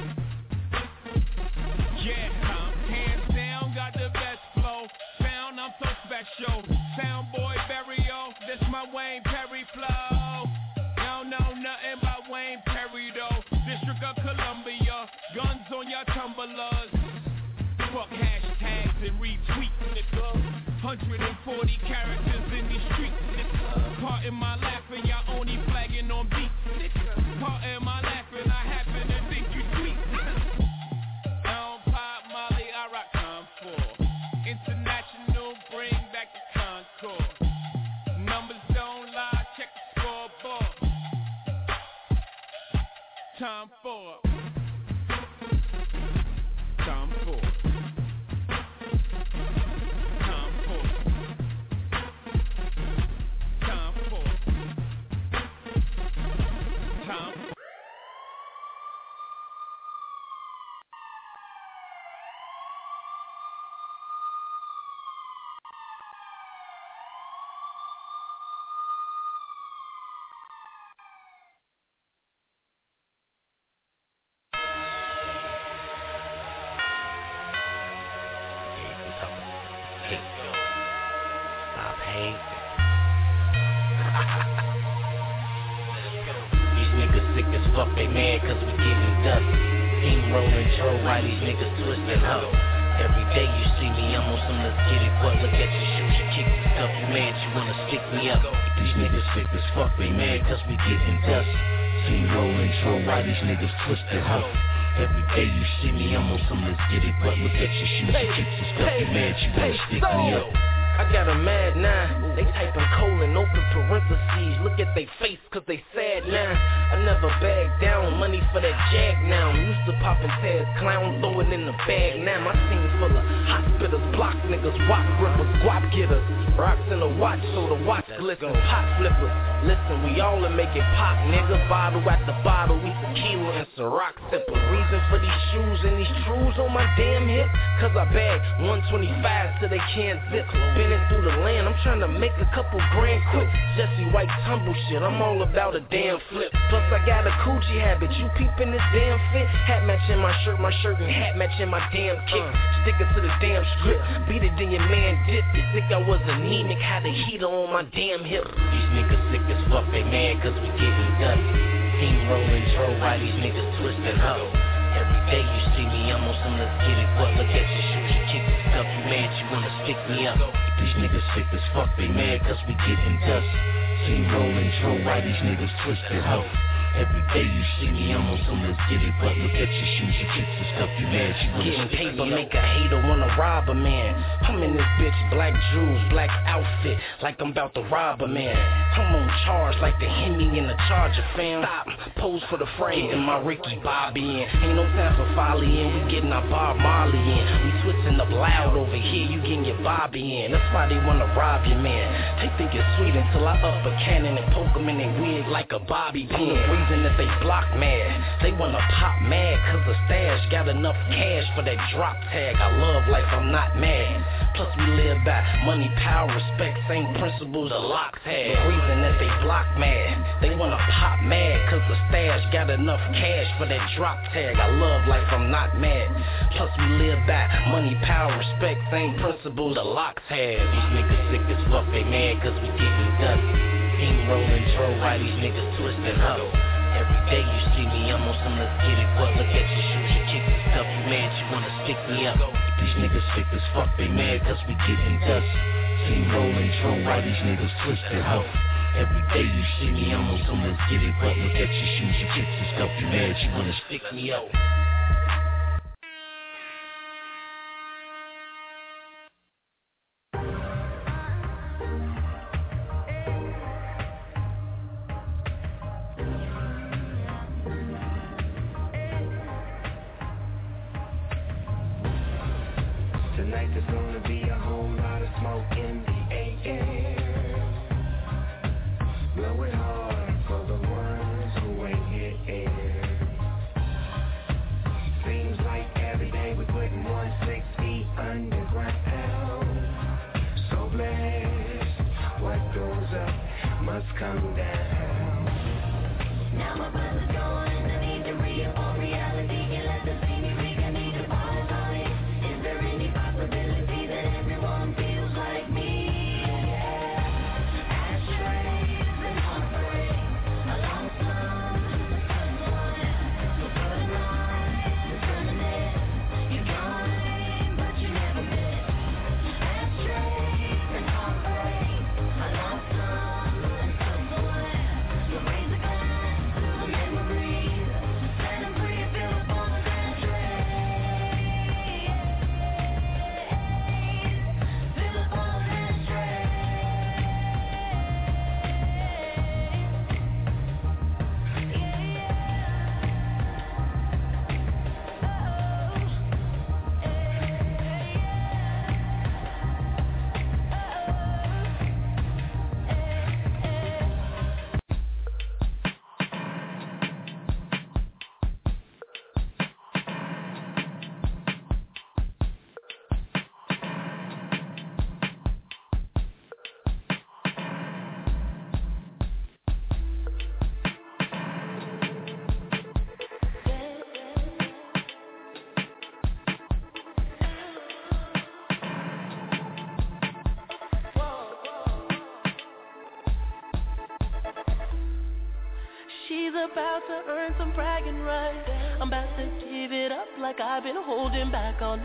Yeah, I'm hands down, got the best flow. Sound, I'm so special. Sound boy burial, this my Wayne Perry flow. Don't know nothing about Wayne Perry though. District of Columbia, guns on your tumblers. Fuck hashtags and retweets, nigga. one hundred forty characters in these streets, nigga. Part in my laughing, y'all only flagging on beats, nigga. Part in my laughing, I happen to think you sweet. I don't pop Molly, I rock Concord. International, bring back the Concord. Numbers don't lie, check the scoreboard. Time for Time for Fuck they mad cause we getting dust. Team rolling, troll, why these niggas twisting up? Every day you see me, I'm on some let's get it, but look at your shoes, your kicks and stuff. You mad, you wanna stick me up. These niggas sick as fuck, they mad cause we getting dust. Team rolling, troll, why these niggas twisting up? Every day you see me, I'm on some let's get it, but look at your shoes, your kicks and stuff. You mad, you wanna stick me up. I got a mad nine, they typing colon, open parentheses. Look at they face cause they sad now. I never bag down, money for that jag now. Used to poppin' tags, clown, throw it in the bag now. My team full of hospitals, block niggas, wop grippers, guap getters. Rocks in the watch so the watch glisten, pot flippers. Listen, we all are making pop, nigga. Bottle after bottle, we tequila and Ciroc sipper. Reason for these shoes and these trues on my damn hip, cause I bag one twenty-five till they can't zip. Bending through the land, I'm trying to make a couple grand quick. Jesse White tumble shit, I'm all about a damn flip. Plus I got a coochie habit, you peeping this damn fit. Hat matching my shirt, my shirt and hat matching my damn kick. Sticking to the damn strip, beat it then your man dip. You think I was anemic, had a heater on my damn hip. These niggas sick as fuck, they mad cause we getting dust. Team rolling, troll, why these niggas twisting up? Every day you see me, I'm on some let's get it, but look at your shoes, your kicks and stuff. You mad, you wanna stick me up. These niggas sick as fuck, they mad cause we getting dust. Team rolling, troll, why these niggas twisting up? Every day you see me, I'm on some let's get it, but look at your shoes, your kicks and stuff. You mad, you wanna getting stick paper, me up. make a hater wanna rob a man. I'm in this bitch, black jewels, black outfit, like I'm about to rob a man. I'm on charge like the Hemi in the Charger, fam. Stop, pose for the frame, getting my Ricky Bobby in. Ain't no time for folly in, we getting our Bob Marley in. We switching up loud over here, you getting your Bobby in. That's why they wanna rob you, man. They think it's sweet until I up a cannon and poke them in their wig like a bobby pin. Reason that they block mad, they wanna pop mad cause the stash got enough cash for that drop tag. I love life, I'm not mad. Plus we live by money, power, respect, same principles the locks had. The reason that they block mad, they wanna pop mad cause the stash got enough cash for that drop tag. I love life, I'm not mad. Plus we live by money, power, respect, same principles the locks had. These niggas sick as fuck, they mad cause we getting dust. Team rolling, troll, why these niggas twisting up? Every day you see me, I'm on some let's get it, but look at your shoes, your kicks and stuff. You mad, you wanna stick me up. These niggas sick as fuck, they mad cause we getting dust. Team rolling, troll, why these niggas twisting up? Every day you see me, I'm on some let's get it, but look at your shoes, your kicks and stuff. You mad, you wanna stick me up. Tonight there's gonna be a whole lot of smoke in the air. Blow it hard for the ones who ain't hit air. About to earn some bragging rights. I'm about to give it up like I've been holding back all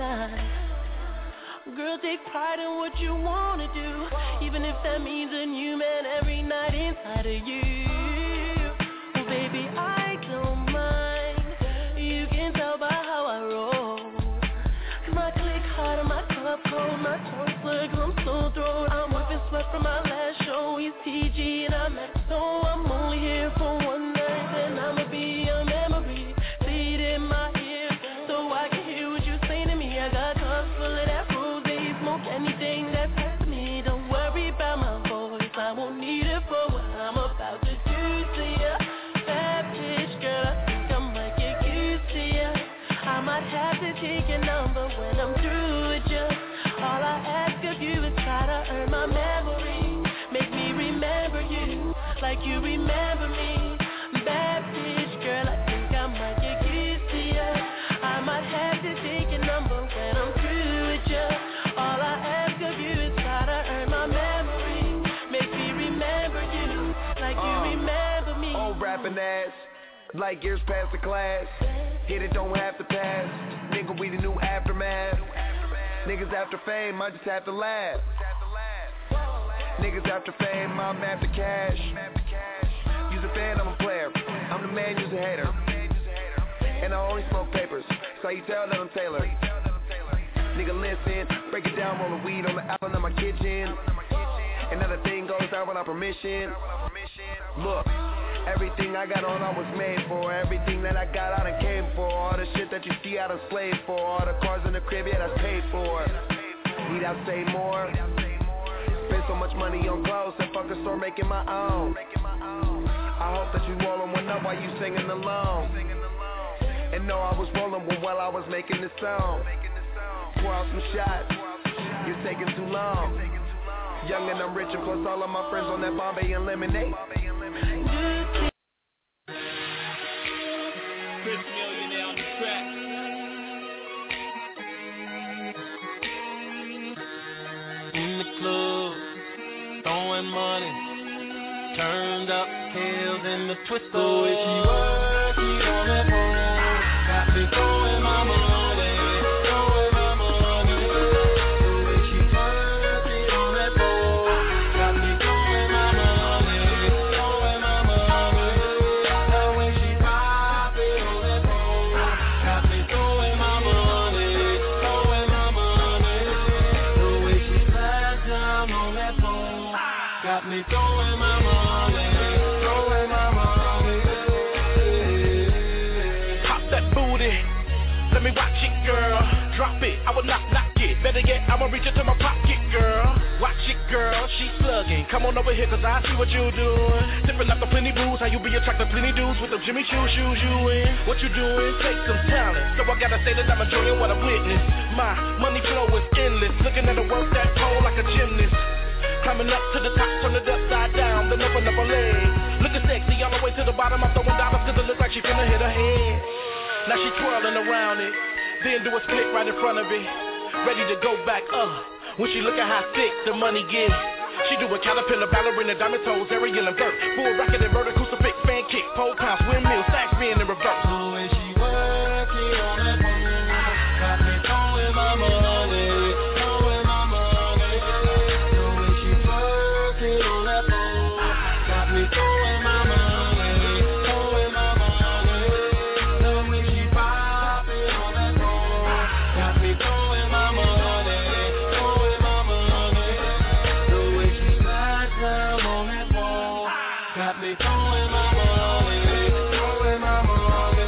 night. Girl, take pride in what you wanna do, even if that means a new man every night inside of you. Well, baby, I don't mind. You can tell by how I roll. My click hard and my cup cold, my tongue slurred 'cause I'm so thrown. I'm wiping sweat from my last show. He's T G and I'm at so I'm only here for one night. And I'ma be a memory, say it in my ear, so I can hear what you say to me. I got cups full of that rose, smoke anything that's hurt me. Don't worry about my voice, I won't need it for what I'm about to do to ya. Bad bitch, girl, I think I might get used to ya. I might have to take your number when I'm through with ya. All I ask of you is try to earn my memory. Make me remember you like you remember me. Bad bitch, girl, I think I might get used to ya. I might have to take your number when I'm through with ya. All I ask of you is try to earn my memory. Make me remember you like you uh, remember me. Old rapping ass, like years past the class. Hit it, don't have to pass. Nigga, we the new aftermath. Niggas after fame, I just have to laugh. Niggas after fame, I'm after cash. You's a fan, I'm a player. I'm the man, you's a hater. And I only smoke papers, so you tell that I'm tailored. Nigga, listen, break it down, roll the weed on the island of my kitchen. Another thing goes out without permission. Look, everything I got on I was made for. Everything that I got I done came for. All the shit that you see I done slaved for. All the cars in the crib, yeah, that's paid for. Need I say more? Spend so much money on clothes and fuck a store making my own. I hope that you rolling one up while you singing along. And know I was rolling one while I was making this song. Pour out some shots, you're taking too long. Young and I'm rich and plus all of my friends on that Bombay and lemonade. Chris Millionaire on the track. In the club, throwing money, turned up pills in the twister. So if you work, you on that phone, got me throwing my money. I will not knock it. Better yet, I'ma reach into my pocket, girl. Watch it, girl, she slugging. Come on over here, cause I see what you doing. Sipping up the plenty booze, how you be attracting plenty dudes with them Jimmy Choo shoes you in. What you doing? Take some talent. So I gotta say that I'm enjoying what I witnessed. My money flow is endless. Looking at the work that pole like a gymnast. Climbing up to the top, turn the depth side down, then open up her leg. Looking sexy all the way to the bottom, I'm throwing dollars cause it look like she finna hit her head. Now she twirling around it, then do a split right in front of it. Ready to go back up, when she look at how thick the money get. She do a caterpillar, ballerina, diamond toes, aerial and vert. Full rocket inverted, crucifix, fan kick, pole pounce, windmill, sax spin in reverse. So when she working on that pole, got me throwing my money, throwing my money. So when she working on that pole, got me throwing my money, throwing my money. So when she popping on that pole, got me throwing my money, throwing my money. So when she slide down on that pole, got me throwing my money, throwing my money.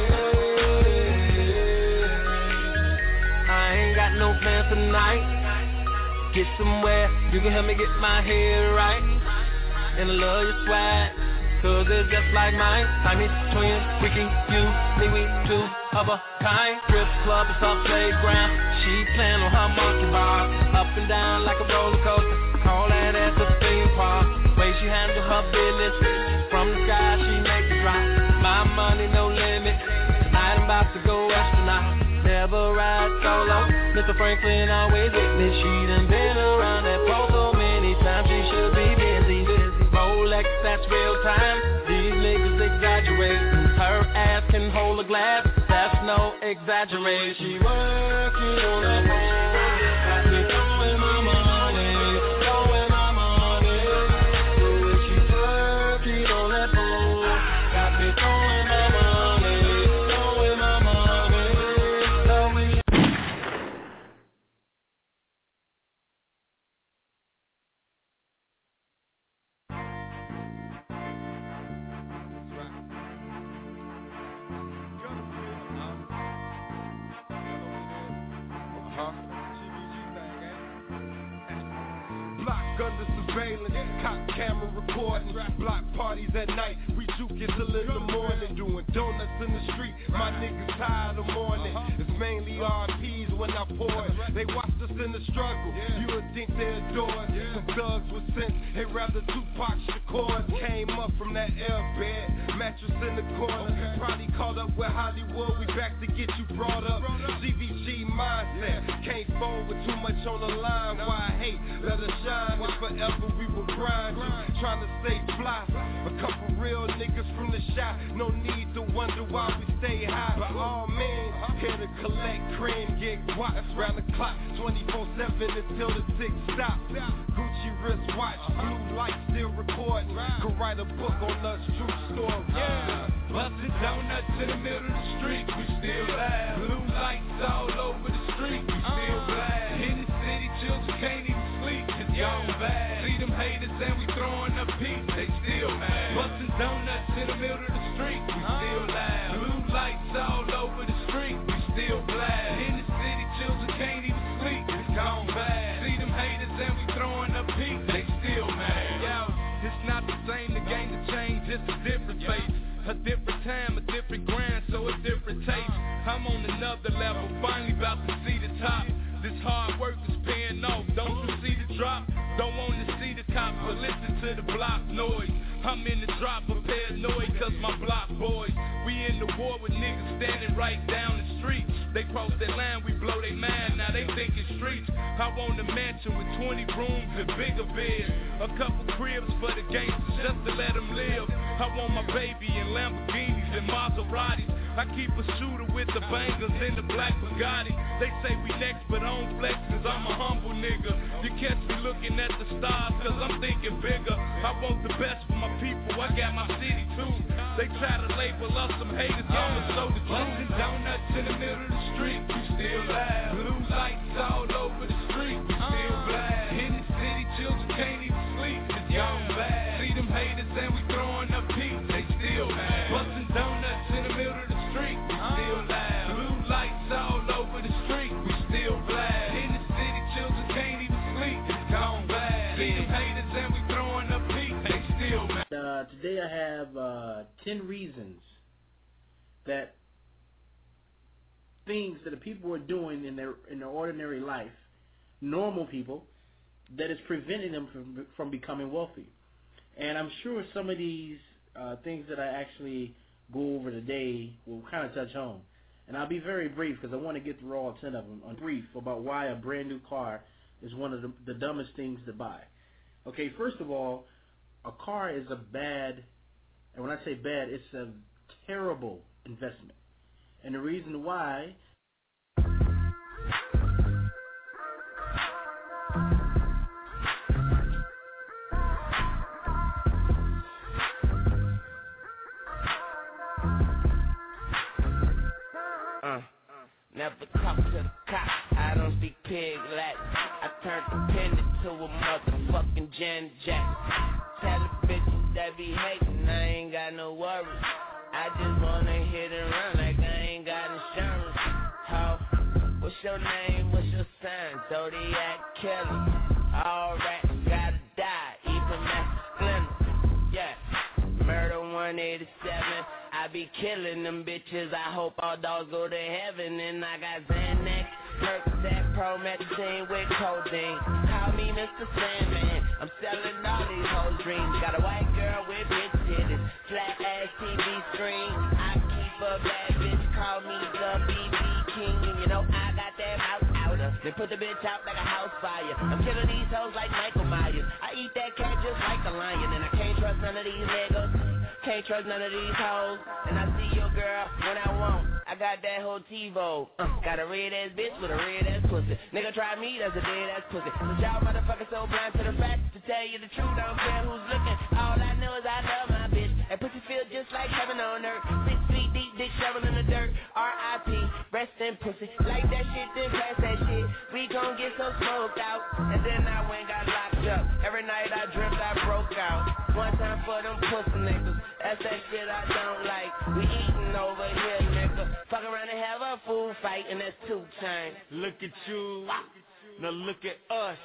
I ain't got no plans tonight. Get somewhere, you can help me get my head right. And I love your swag, cause it's just like mine. I mean, twin, we can you, me, we two of a kind. Strip club is our playground. She playing on her monkey bar, up and down like a roller coaster. Call that ass a theme park. Way she handle her business, from the sky she make it drop. My money no limit, tonight I'm about to go astronaut. Never ride solo, Mister Franklin always with me. She done been around that pole so many times, she should be busy. Rolex, that's real time, these niggas exaggerate. Her ass can hold a glass, that's no exaggeration. She working on that pole, got me throwing my money, throwing my money. So when she working on that pole, got me throwing my money, throwing my money. So when she Block under surveillance, cop camera recording. Block parties at night, we juke it till in the morning. Doing donuts in the street, my niggas tired of morning. It's mainly R Ps when I pour it. They watched us in the struggle, you would think they adore us. Some thugs with sense, they rather Tupac Shakur. Came up from that air bed, mattress in the corner. Probably caught up with Hollywood, we back to get you brought up. C V G mindset, can't fold with too much on the line. Why I hate, let us shine. And forever we will grind you, trying to stay fly. A couple real niggas from the shop, no need to wonder why we stay high. By all means, here to collect cream, get guap round the clock, twenty-four seven until the tick stops. Gucci wristwatch, blue light still recording. Could write a book on us, true story. Yeah, busted donuts in the middle of the street, we still laugh. Blue lights all over the street, we still blast. In the city, children can't even sleep. Young bad. See them haters and we throwing up peace, they still mad. Bustin' donuts in the middle of the street, we still laugh. Blue lights all over the street, we still blast. In the city, children can't even sleep, it's gone bad. See them haters and we throwing up peace, they still mad. Yo, it's not the same, the game to change, it's a different face. A different time, a different grind, so a different taste. I'm on another level, finally about to see the top. This hard work is paying off, don't you see the drop? Don't want to see the cops, but listen to the block noise. I'm in the drop of paranoid, cause my block boys. We in the war with niggas standing right down the street. They cross that line, we blow they mind, now they think it's streets. I want a mansion with twenty rooms and bigger beds. A couple cribs for the gangsters just to let them live. I want my baby in Lamborghinis and Maseratis. I keep a shooter with the bangers in the black Bugatti. They say we next, but I don't flex cause I'm a humble nigga. You catch me looking at the stars cause I'm thinking bigger. I want the best for my people, I got my city too. They try to label us some haters, I'ma show the truth. Bustin' donuts in the middle of the street, we still laugh. Blue lights all over the street, we still blast. In the city, children can't even sleep, it's young bad. See them haters and we throwing up peace, they still mad. Bustin' donuts in the middle of the street, we still laugh. Blue lights all over the street, we still blast. In the city, children can't even sleep, it's gone bad. See them haters and we throwing up peace, they still mad. Uh, today I have uh, ten reasons that things that the people are doing in their in their ordinary life, normal people, that is preventing them from from becoming wealthy. And I'm sure some of these uh, things that I actually go over today will kind of touch home. And I'll be very brief because I want to get through all ten of them. I'm brief about why a brand new car is one of the, the dumbest things to buy. Okay, first of all, a car is a bad, and when I say bad, it's a terrible investment. And the reason why Uh, never talk to the cops, I don't speak pig Latin. I turned the pen into a motherfucking Jan Jack. Tell the bitches that be hating, I ain't got no worries. I just wanna hit and run like I ain't got insurance. How? What's your name? What's your sign? Zodiac killer. All rats gotta die, even Master Splinter. Yeah, murder one eighty-seven. I be killing them bitches. I hope all dogs go to heaven. And I got Xanax, Percocet, Promethazine with codeine. Call me Mister Sandman. I'm selling all these whole dreams. Got a white girl with big titties, flat ass T V screen. I keep a bad bitch. Call me the B B King. And you know I got that mouth outer. Then put the bitch out like a house fire. I'm killing these hoes like Michael Myers. I eat that cat just like a lion. And I can't trust none of these niggas. Can't trust none of these hoes. And I see your girl when I want. I got that whole TiVo. Uh, got a red ass bitch with a red ass pussy. Nigga try me, that's a dead ass pussy. But y'all motherfuckers so blind to the facts. To tell you the truth, I don't care who's looking. All I know is I love my bitch. And pussy feel just like heaven on earth. Six feet deep, dick shovel in the dirt. R I P, rest in pussy. Like that shit, then pass that shit. We gon' get so smoked out. And then I went got locked up. Every night I dreamt I broke out. One time for them pussy niggas. That's that shit I don't like. We eating over here, nigga. Fuck around and have a food fight, and that's two times. Look at you. Now look at us.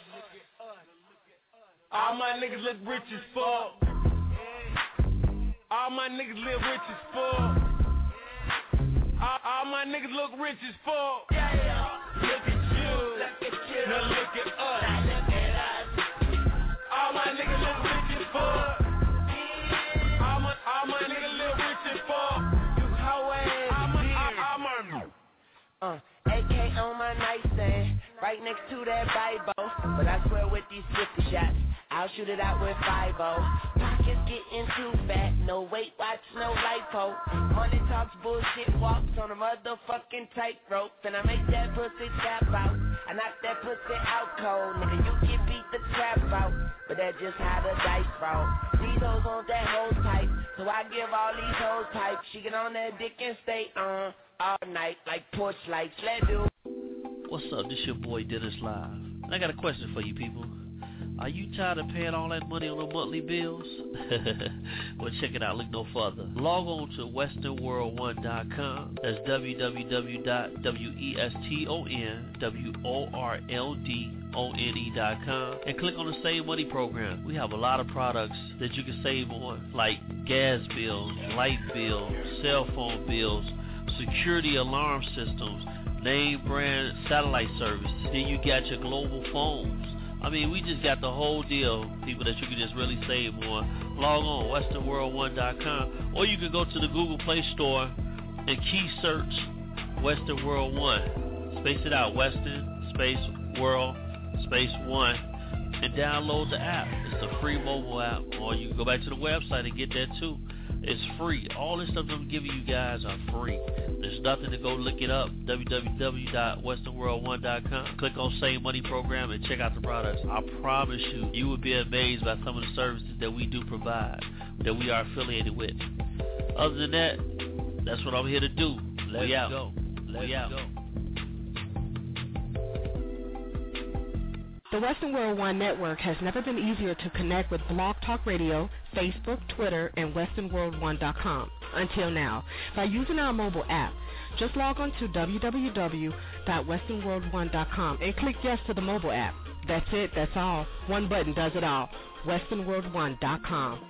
All my niggas look rich as fuck. All my niggas live rich as fuck. All, all my niggas look rich as fuck. Yeah, yeah. Look at you. Look at you. Now look at us. Now look at us. All my niggas look rich as fuck. All my, all my niggas live rich as fuck. You hoe ass. I'm a, I'm a, Uh, A K on my nightstand, right next to that Bible. But I swear with these fifty shots, I'll shoot it out with five oh. Pockets getting too fat, no weight watch, no lipo. Money talks, bullshit walks on a motherfucking tightrope. And I make that pussy tap out, I knock that pussy out cold. Nigga, you can beat the trap out, but that's just how the dice roll. These hoes want that whole type, so I give all these hoes type. She get on that dick and stay on all night like porch lights. Let's do. What's up? This your boy Dennis Live. And I got a question for you people. Are you tired of paying all that money on the monthly bills? Well, check it out. Look no further. Log on to western world one dot com. That's w w w dot weston world dot com and click on the Save Money program. We have a lot of products that you can save on, like gas bills, light bills, cell phone bills, security alarm systems, name brand satellite service. Then you got your global phones. I mean, we just got the whole deal, people, that you can just really save on. Log on, western world one dot com, or you can go to the Google Play Store and key search Western World one. Space it out, Western, space, World, space one, and download the app. It's a free mobile app, or you can go back to the website and get that too. It's free. All this stuff I'm giving you guys are free. There's nothing to go look it up. w w w dot western world one dot com. Click on Save Money Program and check out the products. I promise you, you will be amazed by some of the services that we do provide, that we are affiliated with. Other than that, that's what I'm here to do. Let's we out. go. Let's we out. go. The Western World One Network has never been easier to connect with Blog Talk Radio, Facebook, Twitter, and western world one dot com. Until now, by using our mobile app, just log on to w w w dot western world one dot com and click yes to the mobile app. That's it, that's all. One button does it all. western world one dot com.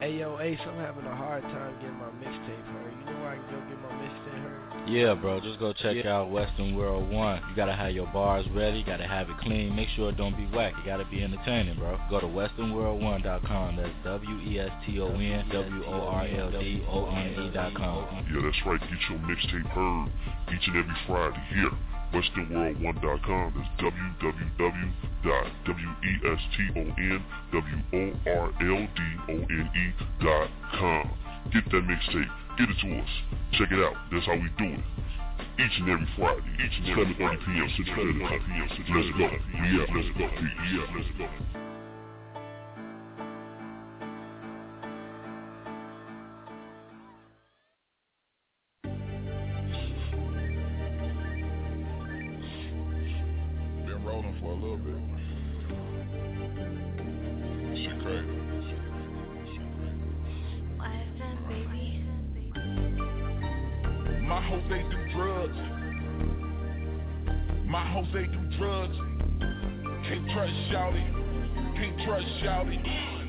Hey yo, Ace, I'm having a hard time getting my mixtape heard. You know where I can go get my mixtape heard? Yeah, bro, just go check yeah. out Western World One. You gotta have your bars ready, you gotta have it clean. Make sure it don't be whack. You gotta be entertaining, bro. Go to western world one dot com. That's W E S T O N W O R L D O N E dot com. Yeah, that's right. Get your mixtape heard each and every Friday here. western world one dot com. That's w w w dot western world dot com. Get that mixtape. Get it to us. Check it out. That's how we do it. Each and every Friday. Each and every seven thirty p.m. Central Standard Time. Let's go. Yeah, let's go. Yeah, let's go. Rolling for a little bit. Shit crazy. My hoes, they do drugs. My hoes, they do drugs. Can't trust shawty. Can't trust shawty.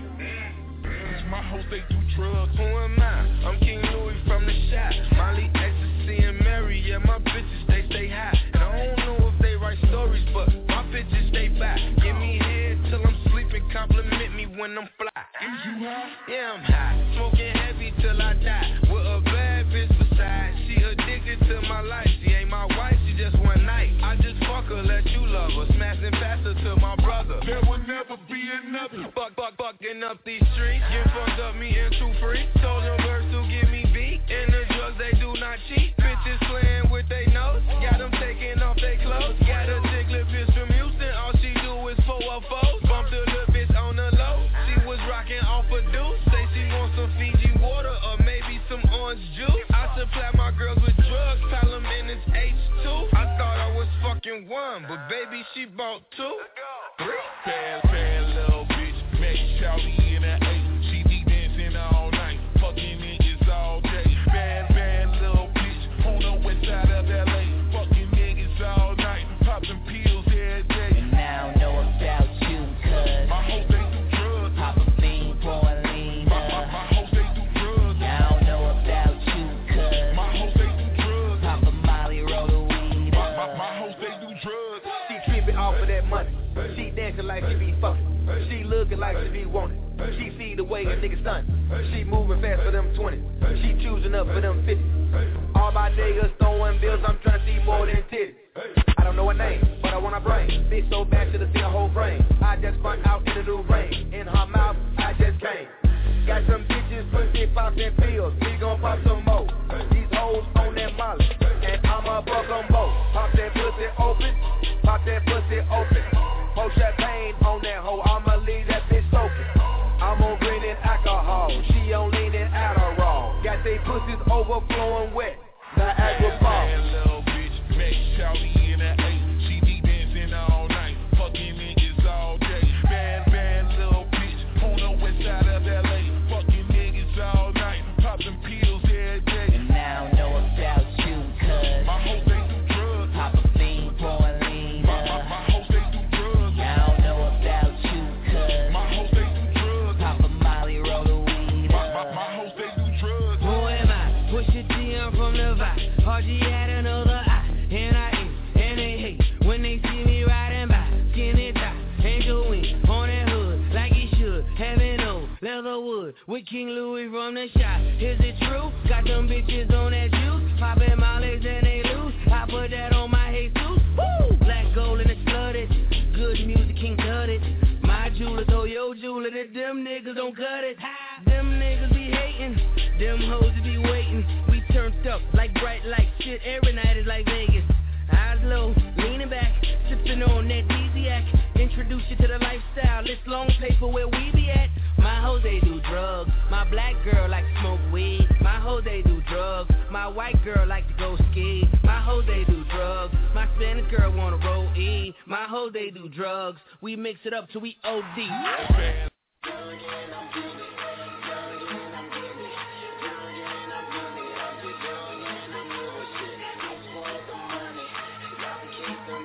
My hoes, they do drugs. Who am I? I'm King Louis from the shop. Molly, Ecstasy, and Mary. Yeah, my bitches, they stay high. And I don't know if they write stories, but my bitches, they back. Give me head till I'm sleeping. Compliment me when I'm fly. Is you high? Yeah, I'm high. Smoking heavy till I die. With a bad bitch beside. She addicted to my life. She ain't my wife, she just one night. I just fuck her, let you love her. Smashing faster to my brother. There will never be another. Fuck, fuck, fucking up these streets. Get fucked up, me and too free. Told them birds to give me beat. And the drugs, they do not cheat. Bitches playing with they nose. Got them taking off they clothes. Got a dicklet bitch from Houston. All she do is four or four. Bumped the little bitch on the low. She was rocking off a deuce. Say she wants some Fiji water or maybe some orange juice. I supply my girls with drugs. Tell them in it's H two. I thought I was fucking one, but baby, she bought two. Three. Bad, bad little bitch. Make shawty in a eight. She be dancing all night. Fucking niggas all day. Bad, bad little bitch. On the west side of L A. Fucking niggas all night. Popping pills every day. And now I know about you, cuz my hoes, they do drugs. Pop a fiend, pouring lean. My, my, my hoes, they do drugs. Now I know about you, cuz my hoes, they do drugs. Pop a Molly, roll the weed my, up. my, my hoes, they do drugs. She tripping off of that money. She dancing like she be fucking. She looking like she be wanted. She see the way a nigga stunt. She moving fast for them twenty. She choosing up for them fifty. All my niggas throwing bills. I'm trying to see more than titties. I don't know her name, but I want her brain. Bitch so bad to see her whole brain. I just sprung out in the new rain. In her mouth, I just came. Got some bitches, pussy poppin' pills. We gon' pop some more. These hoes on that molly, and I'ma fuck them both. Pop that pussy open, pop that pussy open. Pour champagne on that hoe, I'ma leave that bitch soaking. I'm on green and alcohol, she on lean and Adderall. Got they pussies overflowing wet, Niagara Falls. Bad little bitch, make shawty in a eight. She be dancing all night, fucking niggas all day. Bad, bad little bitch, on the west side of L A. Fucking niggas all night, popping pills every day. And now I know about you, cuz my hoes, they do drugs. Pop a fiend, pouring lean. My, my, my hoes, they do drugs. Now I know about you, cuz my hoes, they do drugs. Pop a Molly, roll the weed my, up. my, my hoes, they do drugs. Who am I? Push your T, I'm from the vibe. R G had another eye. And I eat, and they hate when they see me riding by. Skinny tie, angel wing on that hood like he should. Having no leather wood with King Louis from the shop. Is it true? Got them bitches on that juice, popping mollies and they loose. I put that on my Jesus. Woo! Black gold and it's flooded. Good music can't cut it. My jeweler throw your jeweler that them niggas don't cut it. Them niggas be hating, them hoes be waiting. We turned up like bright lights. Shit every night is like Vegas. Eyes low, leaning back, sipping on that D-Z-ac. Introduce you to the lifestyle. This long paper where we be at. My hoes, they do drugs. My black girl like to smoke weed. My hoes, they do drugs. My white girl like to go ski. My hoes, they do drugs. My Spanish girl wanna roll E. My hoes, they do drugs. We mix it up till we O D.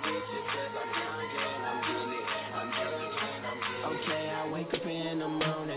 Okay, I wake up in the morning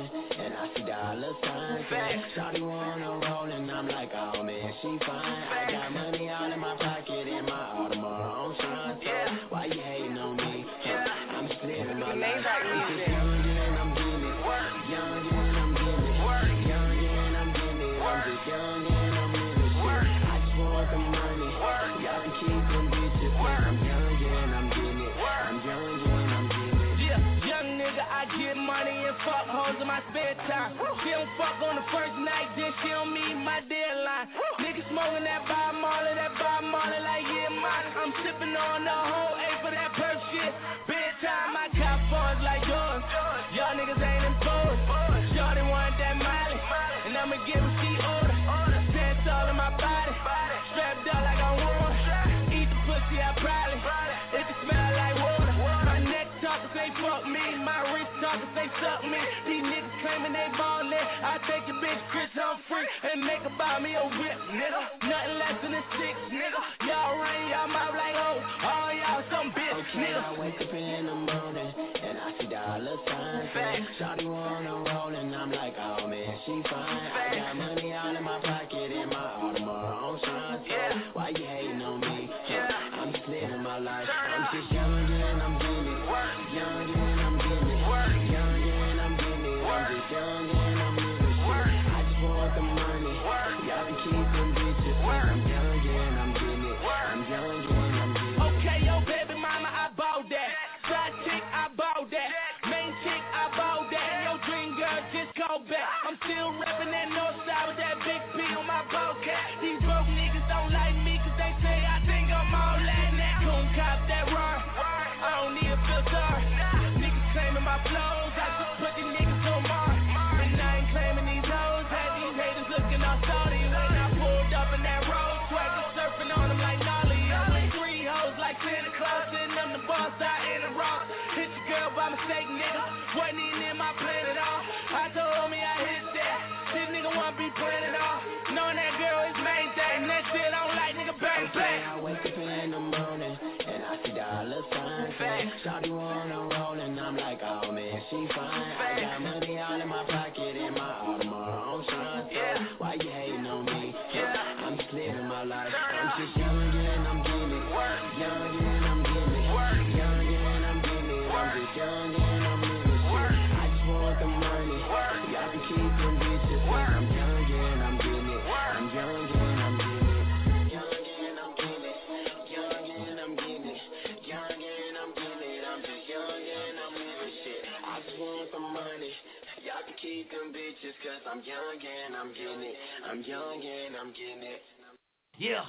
and I see dollar signs. Shawty wanna roll and I'm like, oh man, she fine. I got money all in my pocket and my Audemars on shine. So why you hating on me? I'm just living my life. I'm just young and I'm getting it. Young and I'm getting it. Young and I'm getting it. I'm just young and I'm living shit. I just want the money. Y'all can keep them bitches. I'm young and I'm getting it. I'm young and I'm getting it. Yeah, young nigga, I get money and fuck hoes in my spare time. She don't fuck on the first night, then she don't meet my deadline. Nigga smoking that Bob Marley, that Bob Marley like yeah, mine. I'm sipping on the whole A for that perp shit. Bedtime, I cop phones like yours. Y'all niggas ain't imposed. Shorty want that Miley, and I'ma give her she order. Dance all in my body, strapped up like I'm warm. Eat the pussy, I probably. If it smell like water. My neck talkers say fuck me, my wrist talkers say suck me. These niggas claiming they ballin'. I take your bitch Chris Humphrey and make her buy me a whip, nigga. Nothing less than a six, nigga. Y'all rain y'all mouth like hoes. All y'all some bitch, okay, nigga. I wake up in the morning and I see dollar signs. Shawty wanna roll and I'm like, oh man, she fine. I got money all in my pocket and my Audemars on shine. So why you hating on me? I'm just living my life. I'm just young and I'm getting it. Young and I'm getting it. Young and I'm getting it. I'm just young and I'm living shit. I just want the money. Y'all can keep them bitches. I'm young and I'm getting it. I'm young and I'm getting it. Okay, yo, baby mama, I bought that. Side chick, I bought that. Main chick, I bought that. Yo, dream girl, just call back. I'm still rapping that north side with that big P on my ball cap. These broke niggas don't like me cause they say I think I'm all that now. Coon cop that roar. I don't need a filter. Niggas claiming my flows. I just put these niggas on Mars. And I ain't claiming these hoes. Had these haters looking all salty when I pulled up in that road. Twerking, surfing on them like Nolly. I'm with three hoes like Santa Claus. And I'm the boss out in the rock. Hit your girl by mistake, nigga. Wasn't even in my plan at all. I told me I hit that. This nigga wanna be playing it all. Knowing that girl is main thing. That shit I don't like, nigga, bang, bang. I wake up in the morning and I see dollar signs. Shawty wanna roll and I'm like, oh man, she fine. I got money all in my pocket and my Audemars on shine. So why you hating on me? I'm just living my life. I'm just young and I'm getting it. Young and I'm getting it. Young and I'm getting it. I'm just young and I'm living shit. I just want the money. Y'all can keep them bitches. I'm young and I'm getting it. I'm young and I'm getting it. Young and I'm getting it. Young and I'm getting it. Young and I'm getting it. I'm just young and I'm living shit. I just want the money. Y'all can keep them bitches cause I'm young and I'm getting it. I'm young and I'm getting it. Yeah.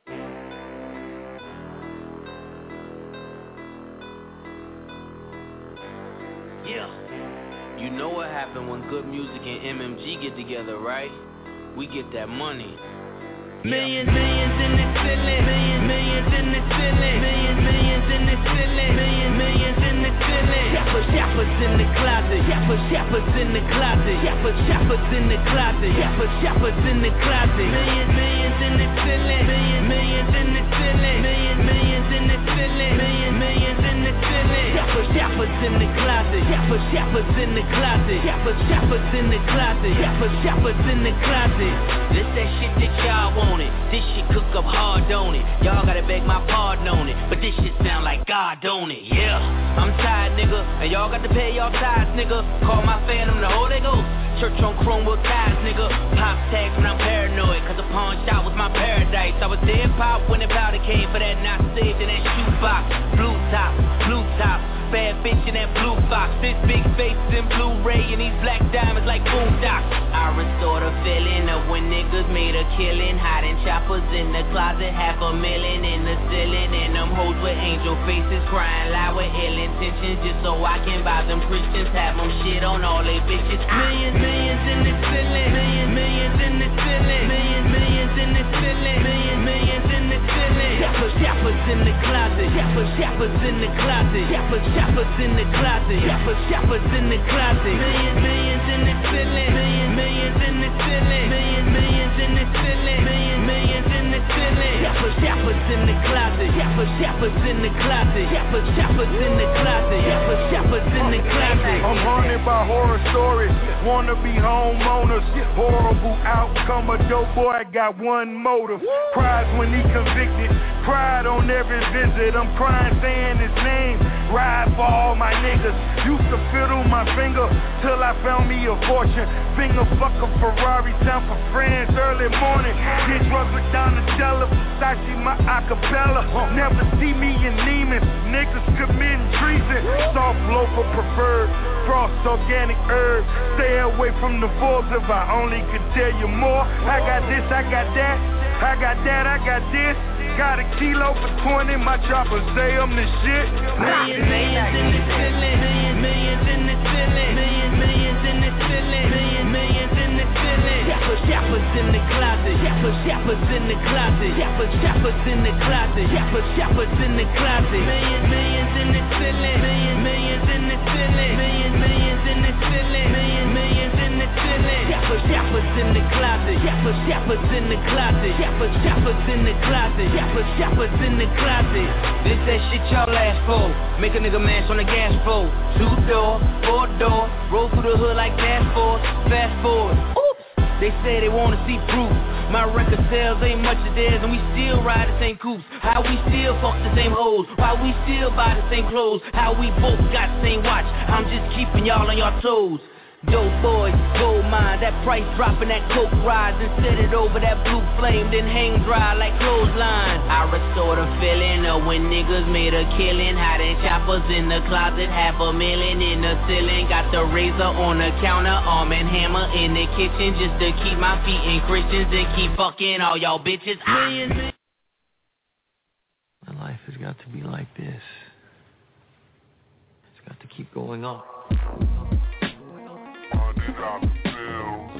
Yeah. You know what happened when good music and M M G get together, right? We get that money. Millions, millions in the ceiling. Millions, millions in the ceiling. Millions, millions in the ceiling. Millions, millions in the ceiling. Shoppers, shoppers in the closet. Shoppers, shoppers in the closet. Shoppers, shoppers in the closet. Shoppers, shoppers in the closet. Millions, millions in the ceiling. Millions, millions in the ceiling. Millions, millions in the ceiling. Millions, millions in the ceiling. Shoppers, shoppers in the closet. Shoppers, shoppers in the closet. Shoppers, shoppers in the closet. Shoppers, shoppers in the closet. This that shit that y'all want it. This shit cook up hard, don't it? Y'all gotta beg my pardon on it. But this shit sound like God, don't it? Yeah. I'm tired, nigga. And y'all got to pay y'all tithes, nigga. Call my phantom the Holy Ghost. Church on chrome with ties, nigga. Pop tags when I'm paranoid. Cause the pawn shop was my paradise. I was dead pop when the powder came for that not saved in that shoebox. Blue top, blue top. Bad bitch in that blue box. This big face in Blu-ray and these black diamonds like boondocks. I restore the feeling of when niggas made a killing. Hiding choppers in the closet, half a million in the ceiling. And them hoes with angel faces crying loud with ill intentions. Just so I can buy them Christians, have them shit on all they bitches. Millions, millions in the ceiling. Millions, millions in the ceiling. Millions, millions in the ceiling. Millions, millions in the ceiling. Shoppers, shoppers in the closet. Shoppers, shoppers in the closet. Shoppers, shoppers in the closet. Shoppers, shoppers in the closet. Millions, millions in the ceiling. Millions, millions in the ceiling. Millions, millions in the ceiling. Millions, millions in the ceiling. Shoppers, shoppers in the closet. Shoppers, shoppers in the closet. Shoppers, shoppers in the closet. Shoppers, shoppers in the closet. I'm haunted by horror stories. Wanna be homeowners. Horrible outcome. A dope boy got one motive. Cries when he convicted. Cried on every visit. I'm crying saying his name. Ride for all my niggas. Used to fiddle my finger till I found me a fortune. Finger fuck a Ferrari, time for friends early morning. Get drugs with Donatella, Versace, my acapella. Never see me in Neiman. Niggas committing treason. Soft loafer preferred. Frost organic herb. Stay away from the wolves if I only could tell you more. I got this, I got that. I got that, I got this. Got a kilo for twenty, my choppers say I'm the shit. Millions, millions in the ceiling. Millions, millions in the ceiling. Millions, millions in the ceiling. Millions, millions in the ceiling. Shoppers, shoppers in the closet. Shoppers, shoppers in the closet. Shoppers, shoppers in the closet. Shoppers, shoppers in the closet. Millions, millions in the ceiling. Millions, millions in the ceiling. Millions, millions in the ceiling. Millions, millions in the ceiling. Shoppers, shoppers in the closet. Shoppers, shoppers in the closet. Shoppers, shoppers in the closet. Shoppers, shoppers in the closet. This that shit y'all ask for. Make a nigga mash on the gas floor. Two door, four door. Roll through the hood like gas force. Fast forward. Oops. They say they wanna see proof. My record sales ain't much of theirs, and we still ride the same coupes. How we still fuck the same hoes. Why we still buy the same clothes. How we both got the same watch. I'm just keeping y'all on your toes. Dope boys, gold mine, that price dropping, that coke rise, and set it over that blue flame, then hang dry like clothesline. I restore the feeling of when niggas made a killing, hiding choppers in the closet, half a million in the ceiling. Got the razor on the counter, arm and hammer in the kitchen, just to keep my feet in Christians and keep fucking all y'all bitches. Millions. My life has got to be like this. It's got to keep going on. Dollar bills.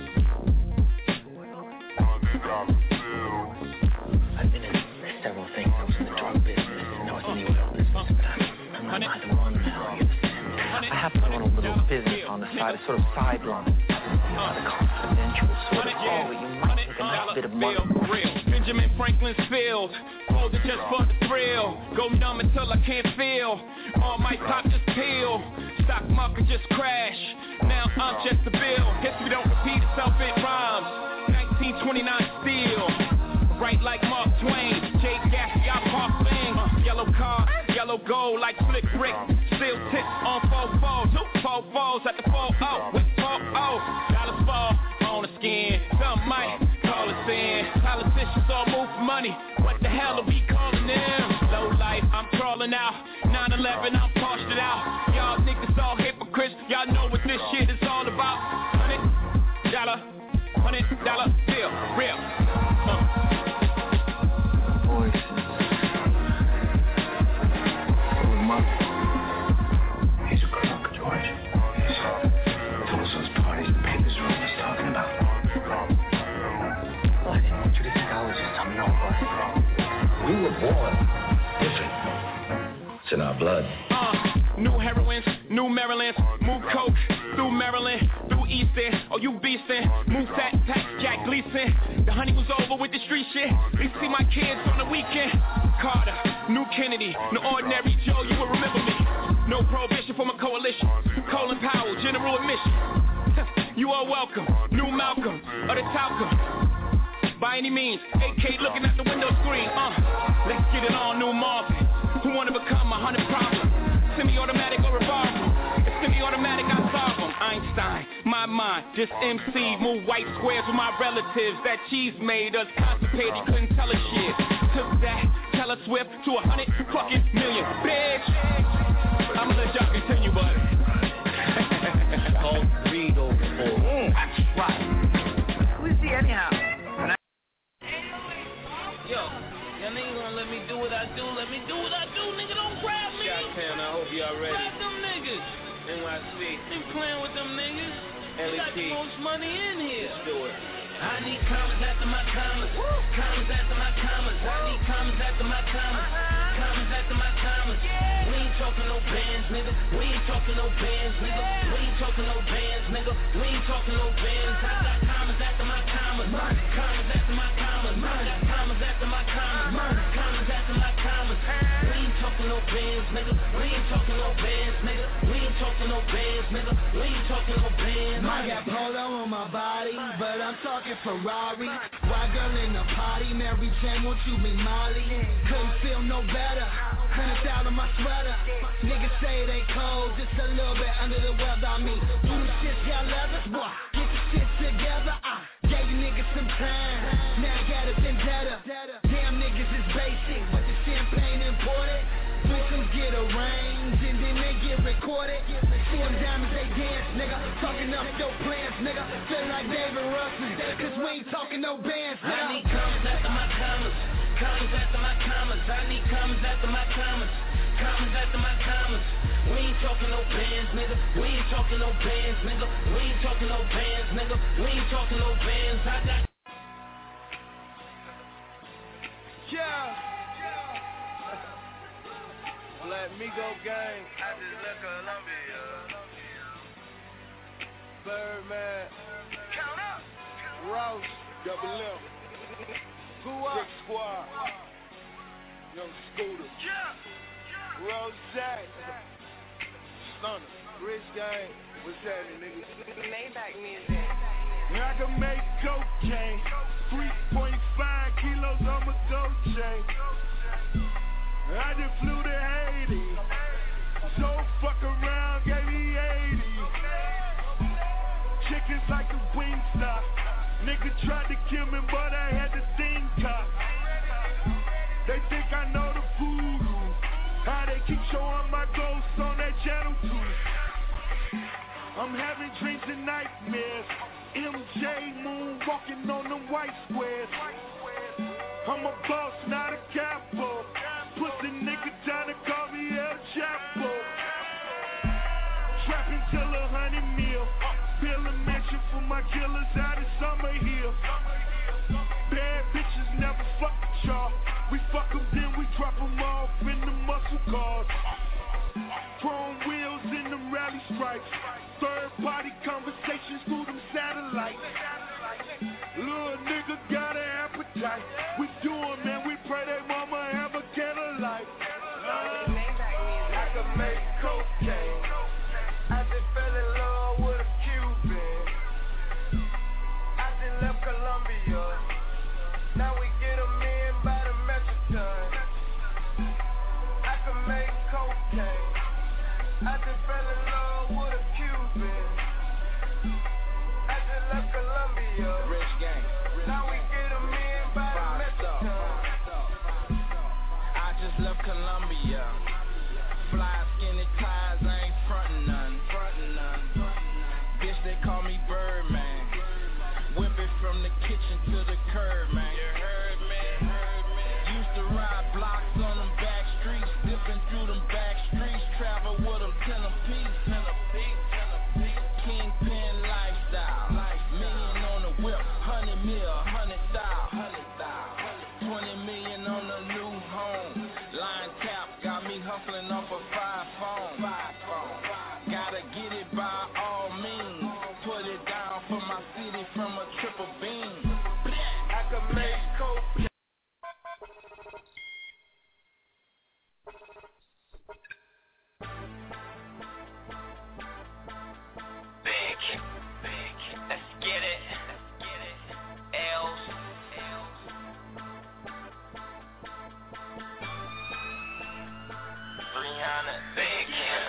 Hundred dollar bills. I've been in several things. I was in the drug business and I was in the oil business, but I'm, I'm not either one now. You understand? I happen to run a little business on the side, a sort of sideline. You know, the confidential sort of call where you might make a nice bit of money. Benjamin Franklin's field. Hold it just for the thrill. Go numb until I can't feel. All my top just peel. Stock market just crash. Now I'm just a bill. History don't repeat itself, it rhymes. nineteen twenty-nine steel. Right like Mark Twain. Jake Gatsby, I'm Parkland. Uh, yellow car, yellow gold like slick brick. Steel tips on four fours. Two four fours at the four oh. With four oh. Dollars fall on the skin. Some might call us in. Politicians all move for money. What the hell are we calling them? Low life, I'm crawling out. nine eleven, I'm parched it out. Y'all niggas all hypocrites. Y'all know what this shit is all about. Hundred dollar, hundred dollar bill, real. Uh. Voices. Full of money. He's a crook, George. Yes. Those those parties and papers are what he's talking about. Well, I didn't want you to think I was just some nobody. We were born different. It's in our blood. Uh, new heroines, new Marylands, move coke through Maryland, through Easton. Oh, you beastin', move fat, tax, Jack Gleason. The honey was over with the street shit. They see my kids on the weekend. Carter, new Kennedy, no ordinary Joe, you will remember me. No prohibition from a coalition. Colin Powell, general admission. You are welcome, new Malcolm, or the Talcum. By any means, A K looking at the window screen. Uh, let's get it on, new Marvin. Who wanna become a hundred problem? Semi-automatic or revolver? It's semi-automatic, I solve them. Einstein, my mind, just M C. Move white squares with my relatives. That cheese made us constipated, couldn't tell us shit. Took that, Taylor Swift to a hundred fucking million. Bitch! I'ma let y'all continue, but Called Reed over for. Mm, that's right. Who is he anyhow? Yo, y'all niggas gonna let me do what I do, let me do what I do, nigga, don't grab me. Shot-town, I hope y'all ready. Grab them niggas. N Y C. Ain't playing with them niggas. L E T. Got the most money in here. Let's do it. I need commas after my commas. Commas after my commas. I need commas after my commas. Commas after my commas. We ain't talking no bands, nigga. We ain't talking no bands, nigga. We ain't talking no bands, nigga. We ain't talking no bands. I got commas after my commas. commas. Money. Commas after my commas. Money. Got commas after my commas. Money. Commas after my commas. We ain't talking no bands, nigga. We ain't talking no bands, nigga. We ain't talking no bands, nigga. We ain't talking no bands. I got polo on my body, but I'm talking Ferrari. White girl in the party, Mary Jane, won't you be Molly? Couldn't feel no better. Hundred thousand my sweater. Niggas say they cold, just a little bit under the weather. I mean, do the shit, y'all leathers, boy. Get the shit together. I gave you niggas some time. Now I got a vendetta. Damn niggas is basic, but the champagne imported. Victims get arranged and then they get recorded. See them diamonds, they dance, nigga. Talking up your plans, nigga. Feel like David Russell, cause we ain't talking no bands, nigga. I need commas after my commas. Commas after my commas. I need commas after my commas. Commas after my commas. We ain't talking no bands, nigga. We ain't talking no bands, nigga. We ain't talking no bands, nigga. We ain't talking no bands. I got. Yeah. Let me go gang. I just left Columbia. Birdman. Count up. Rouse. Double M. Who up? Brick Squad. Young Scooter. Yeah. Rose Jack. Stunner. Rich Gang. What's happening, nigga? Maybach music. I can make cocaine. three point five kilos on my gold chain. I just flew to Haiti. So fuck around, gave me eighty. Chickens like a Wingstop. Nigga tried to kill me, but I had the thing cocked. They think I know the voodoo. How they keep showing my ghosts on that channel too. I'm having dreams and nightmares. M J Moon walking on them white squares. I'm a boss, not a capo. Pussy nigga trying to call me El Chapo. Trapping till a hundred mil. Build a mansion for my killers out of Summer Hill. Bad bitches never fuck with y'all. We fuck them, then we drop them off in the muscle cars. Chrome wheels in the rally stripes. Third party conversations through them satellites. Little nigga got an appetite. We do it, man, we pray they mama have a candlelight. Uh, I can make cocaine. I just fell in love with a Cuban. I just left Colombia. Now we get them in by the metric ton. I can make cocaine. I just fell in love with a Cuban. I just left Colombia. Rich gang. Now we get them in by the metric ton. I just left Colombia. Fly skinny ties, I ain't frontin' none. Frontin' none. Bitch, they call me Birdman. Whip it from the kitchen to the curb, man. You heard me? Used to ride blocks on them back streets, dipping through them back streets, travel with them ten a piece. Ten a piece, ten a piece. Kingpin lifestyle. Million on the whip, hundred mil, hundred thou, hundred thou. Twenty million on the new home. Line tap got me hustling off a five phone. Five phone. Gotta get it by all means. Put it down for my city from a triple beam. I can make coke. Big, big, let's get it. Let's get it. L's, L's. three hundred, big.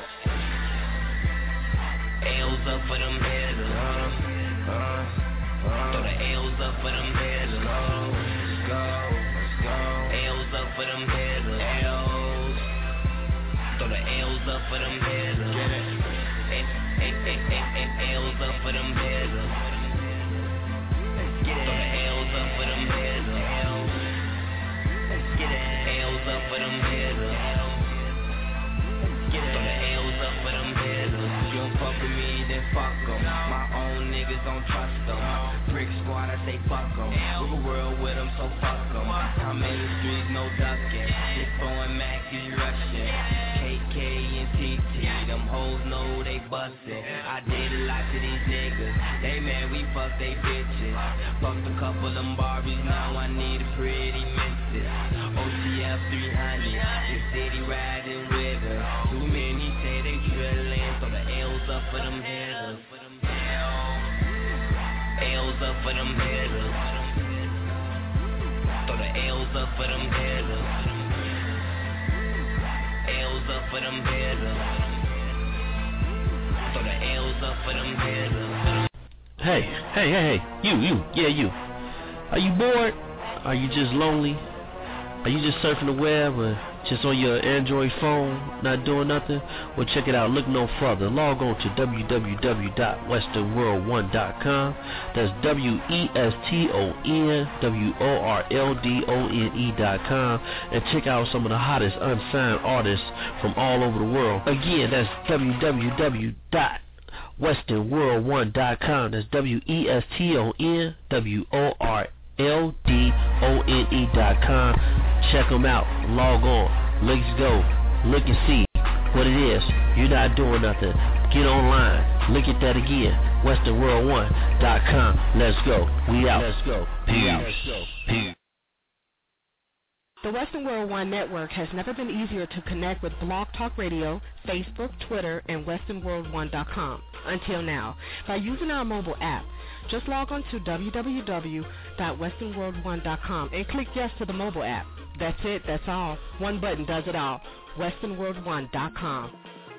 L's up for them hitters. Uh, uh, uh. Throw the L's up for them hitters. Uh, let's go, let's go. L's up for them hitters. L's. Throw the L's up for them hitters. Get it. Hey, hey, hey, hey, L's up for them hitters. Let's get it. Throw the L's up for them hitters. L's. Let's get it. L's up for them hitters. Get it. Throw the L's up for them hitters. You don't fuck with me, then fuck em. My own niggas don't trust them. Brick Squad, I say fuck em. Rule the world with them, so fuck em. I'm in the streets, no ducking. This phone Mac is rushing. K K and T eighteen. Them hoes know they bustin'. I did a lot to these niggas. They mad we fuck they bitches. Fucked a couple of them Barbies, now I need a pretty missus. O T F three hundred, this city riding with her. Too many say they trillin', so the L's up for them hitters. L's up for them hitters. So the L's up for them hitters. L's up for them hitters. So the L's up for them hitters. Hey, hey, hey, hey, you, you, yeah, you. Are you bored? Are you just lonely? Are you just surfing the web or just on your Android phone, not doing nothing? Well, check it out. Look no further. Log on to w w w dot western world one dot com. That's W E S T O N W O R L D O N E dot com. And check out some of the hottest unsigned artists from all over the world. Again, that's w w w dot western world one dot com. That's W E S T O N W O R L D O N E dot com. Check them out. Log on. Let's go. Look and see what it is. You're not doing nothing. Get online. Look at that again. western world one dot com. Let's go. We out. Let's go. We out. Let's go. Peace. The Western World One Network has never been easier to connect with Blog Talk Radio, Facebook, Twitter, and western world one dot com until now by using our mobile app. Just log on to w w w dot western world one dot com and click yes to the mobile app. That's it. That's all. One button does it all. western world one dot com.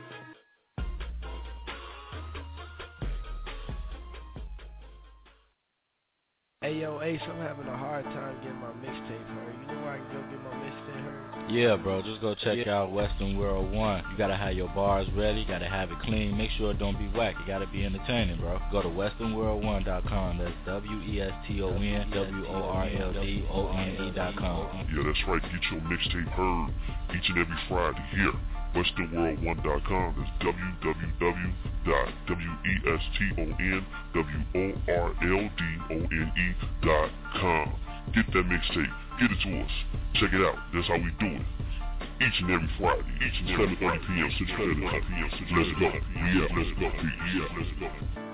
Hey yo, Ace, I'm having a hard time getting my mixtape heard. You know where I can go get my mixtape heard? Yeah, bro, just go check yeah. out Western World One. You gotta have your bars ready, you gotta have it clean. Make sure it don't be whack. You gotta be entertaining, bro. Go to western world one dot com. That's W E S T O N W O R L D O N E dot com. Yeah, that's right. Get your mixtape heard each and every Friday here. western world one dot com. That's w w w dot w e s t o n w o r l d o n e dot com. Get that mixtape. Get it to us. Check it out. That's how we do it. Each and every Friday. Each and every seven thirty p.m. six thirty p.m. Let's go. Yeah, let's go. Yeah, let's go.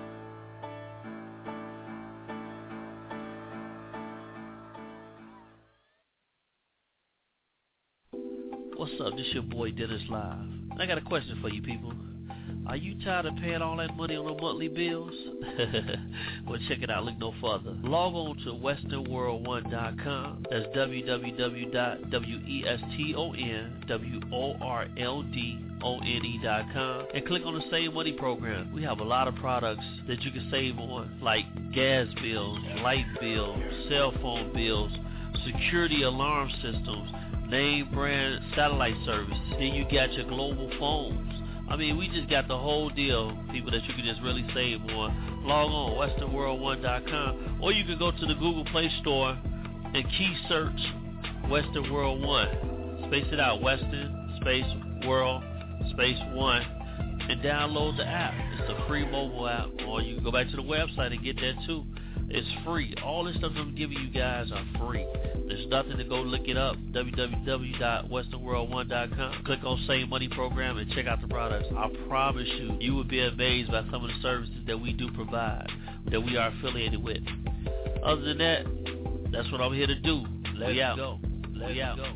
What's up? This your boy Dennis Live. I got a question for you people. Are you tired of paying all that money on the monthly bills? Well, check it out. Look no further. Log on to western world one dot com. That's w w w dot western world one dot com. And click on the Save Money program. We have a lot of products that you can save on, like gas bills, light bills, cell phone bills, security alarm systems, name brand satellite service. Then you got your global phones. I mean, we just got the whole deal, people, that you can just really save on. Log on, western world one dot com, or you can go to the Google Play Store and key search Western World One. Space it out, Western space World space One, and download the app. It's a free mobile app, or you can go back to the website and get that too. It's free. All this stuff I'm giving you guys are free. There's nothing to go look it up. w w w dot western world one dot com. Click on Save Money program and check out the products. I promise you, you will be amazed by some of the services that we do provide, that we are affiliated with. Other than that, that's what I'm here to do. Let's we out. go. Let's we out. go.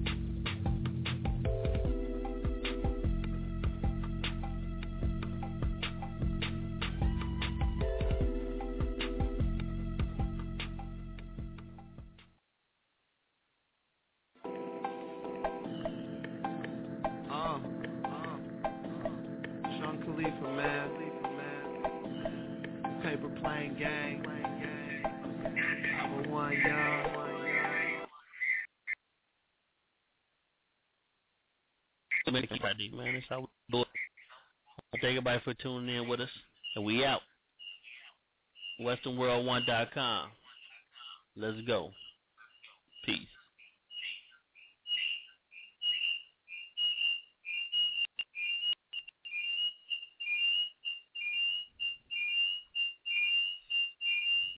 Man, that's how we do it. Thank everybody for tuning in with us, and we out. western world one dot com. Let's go. Peace.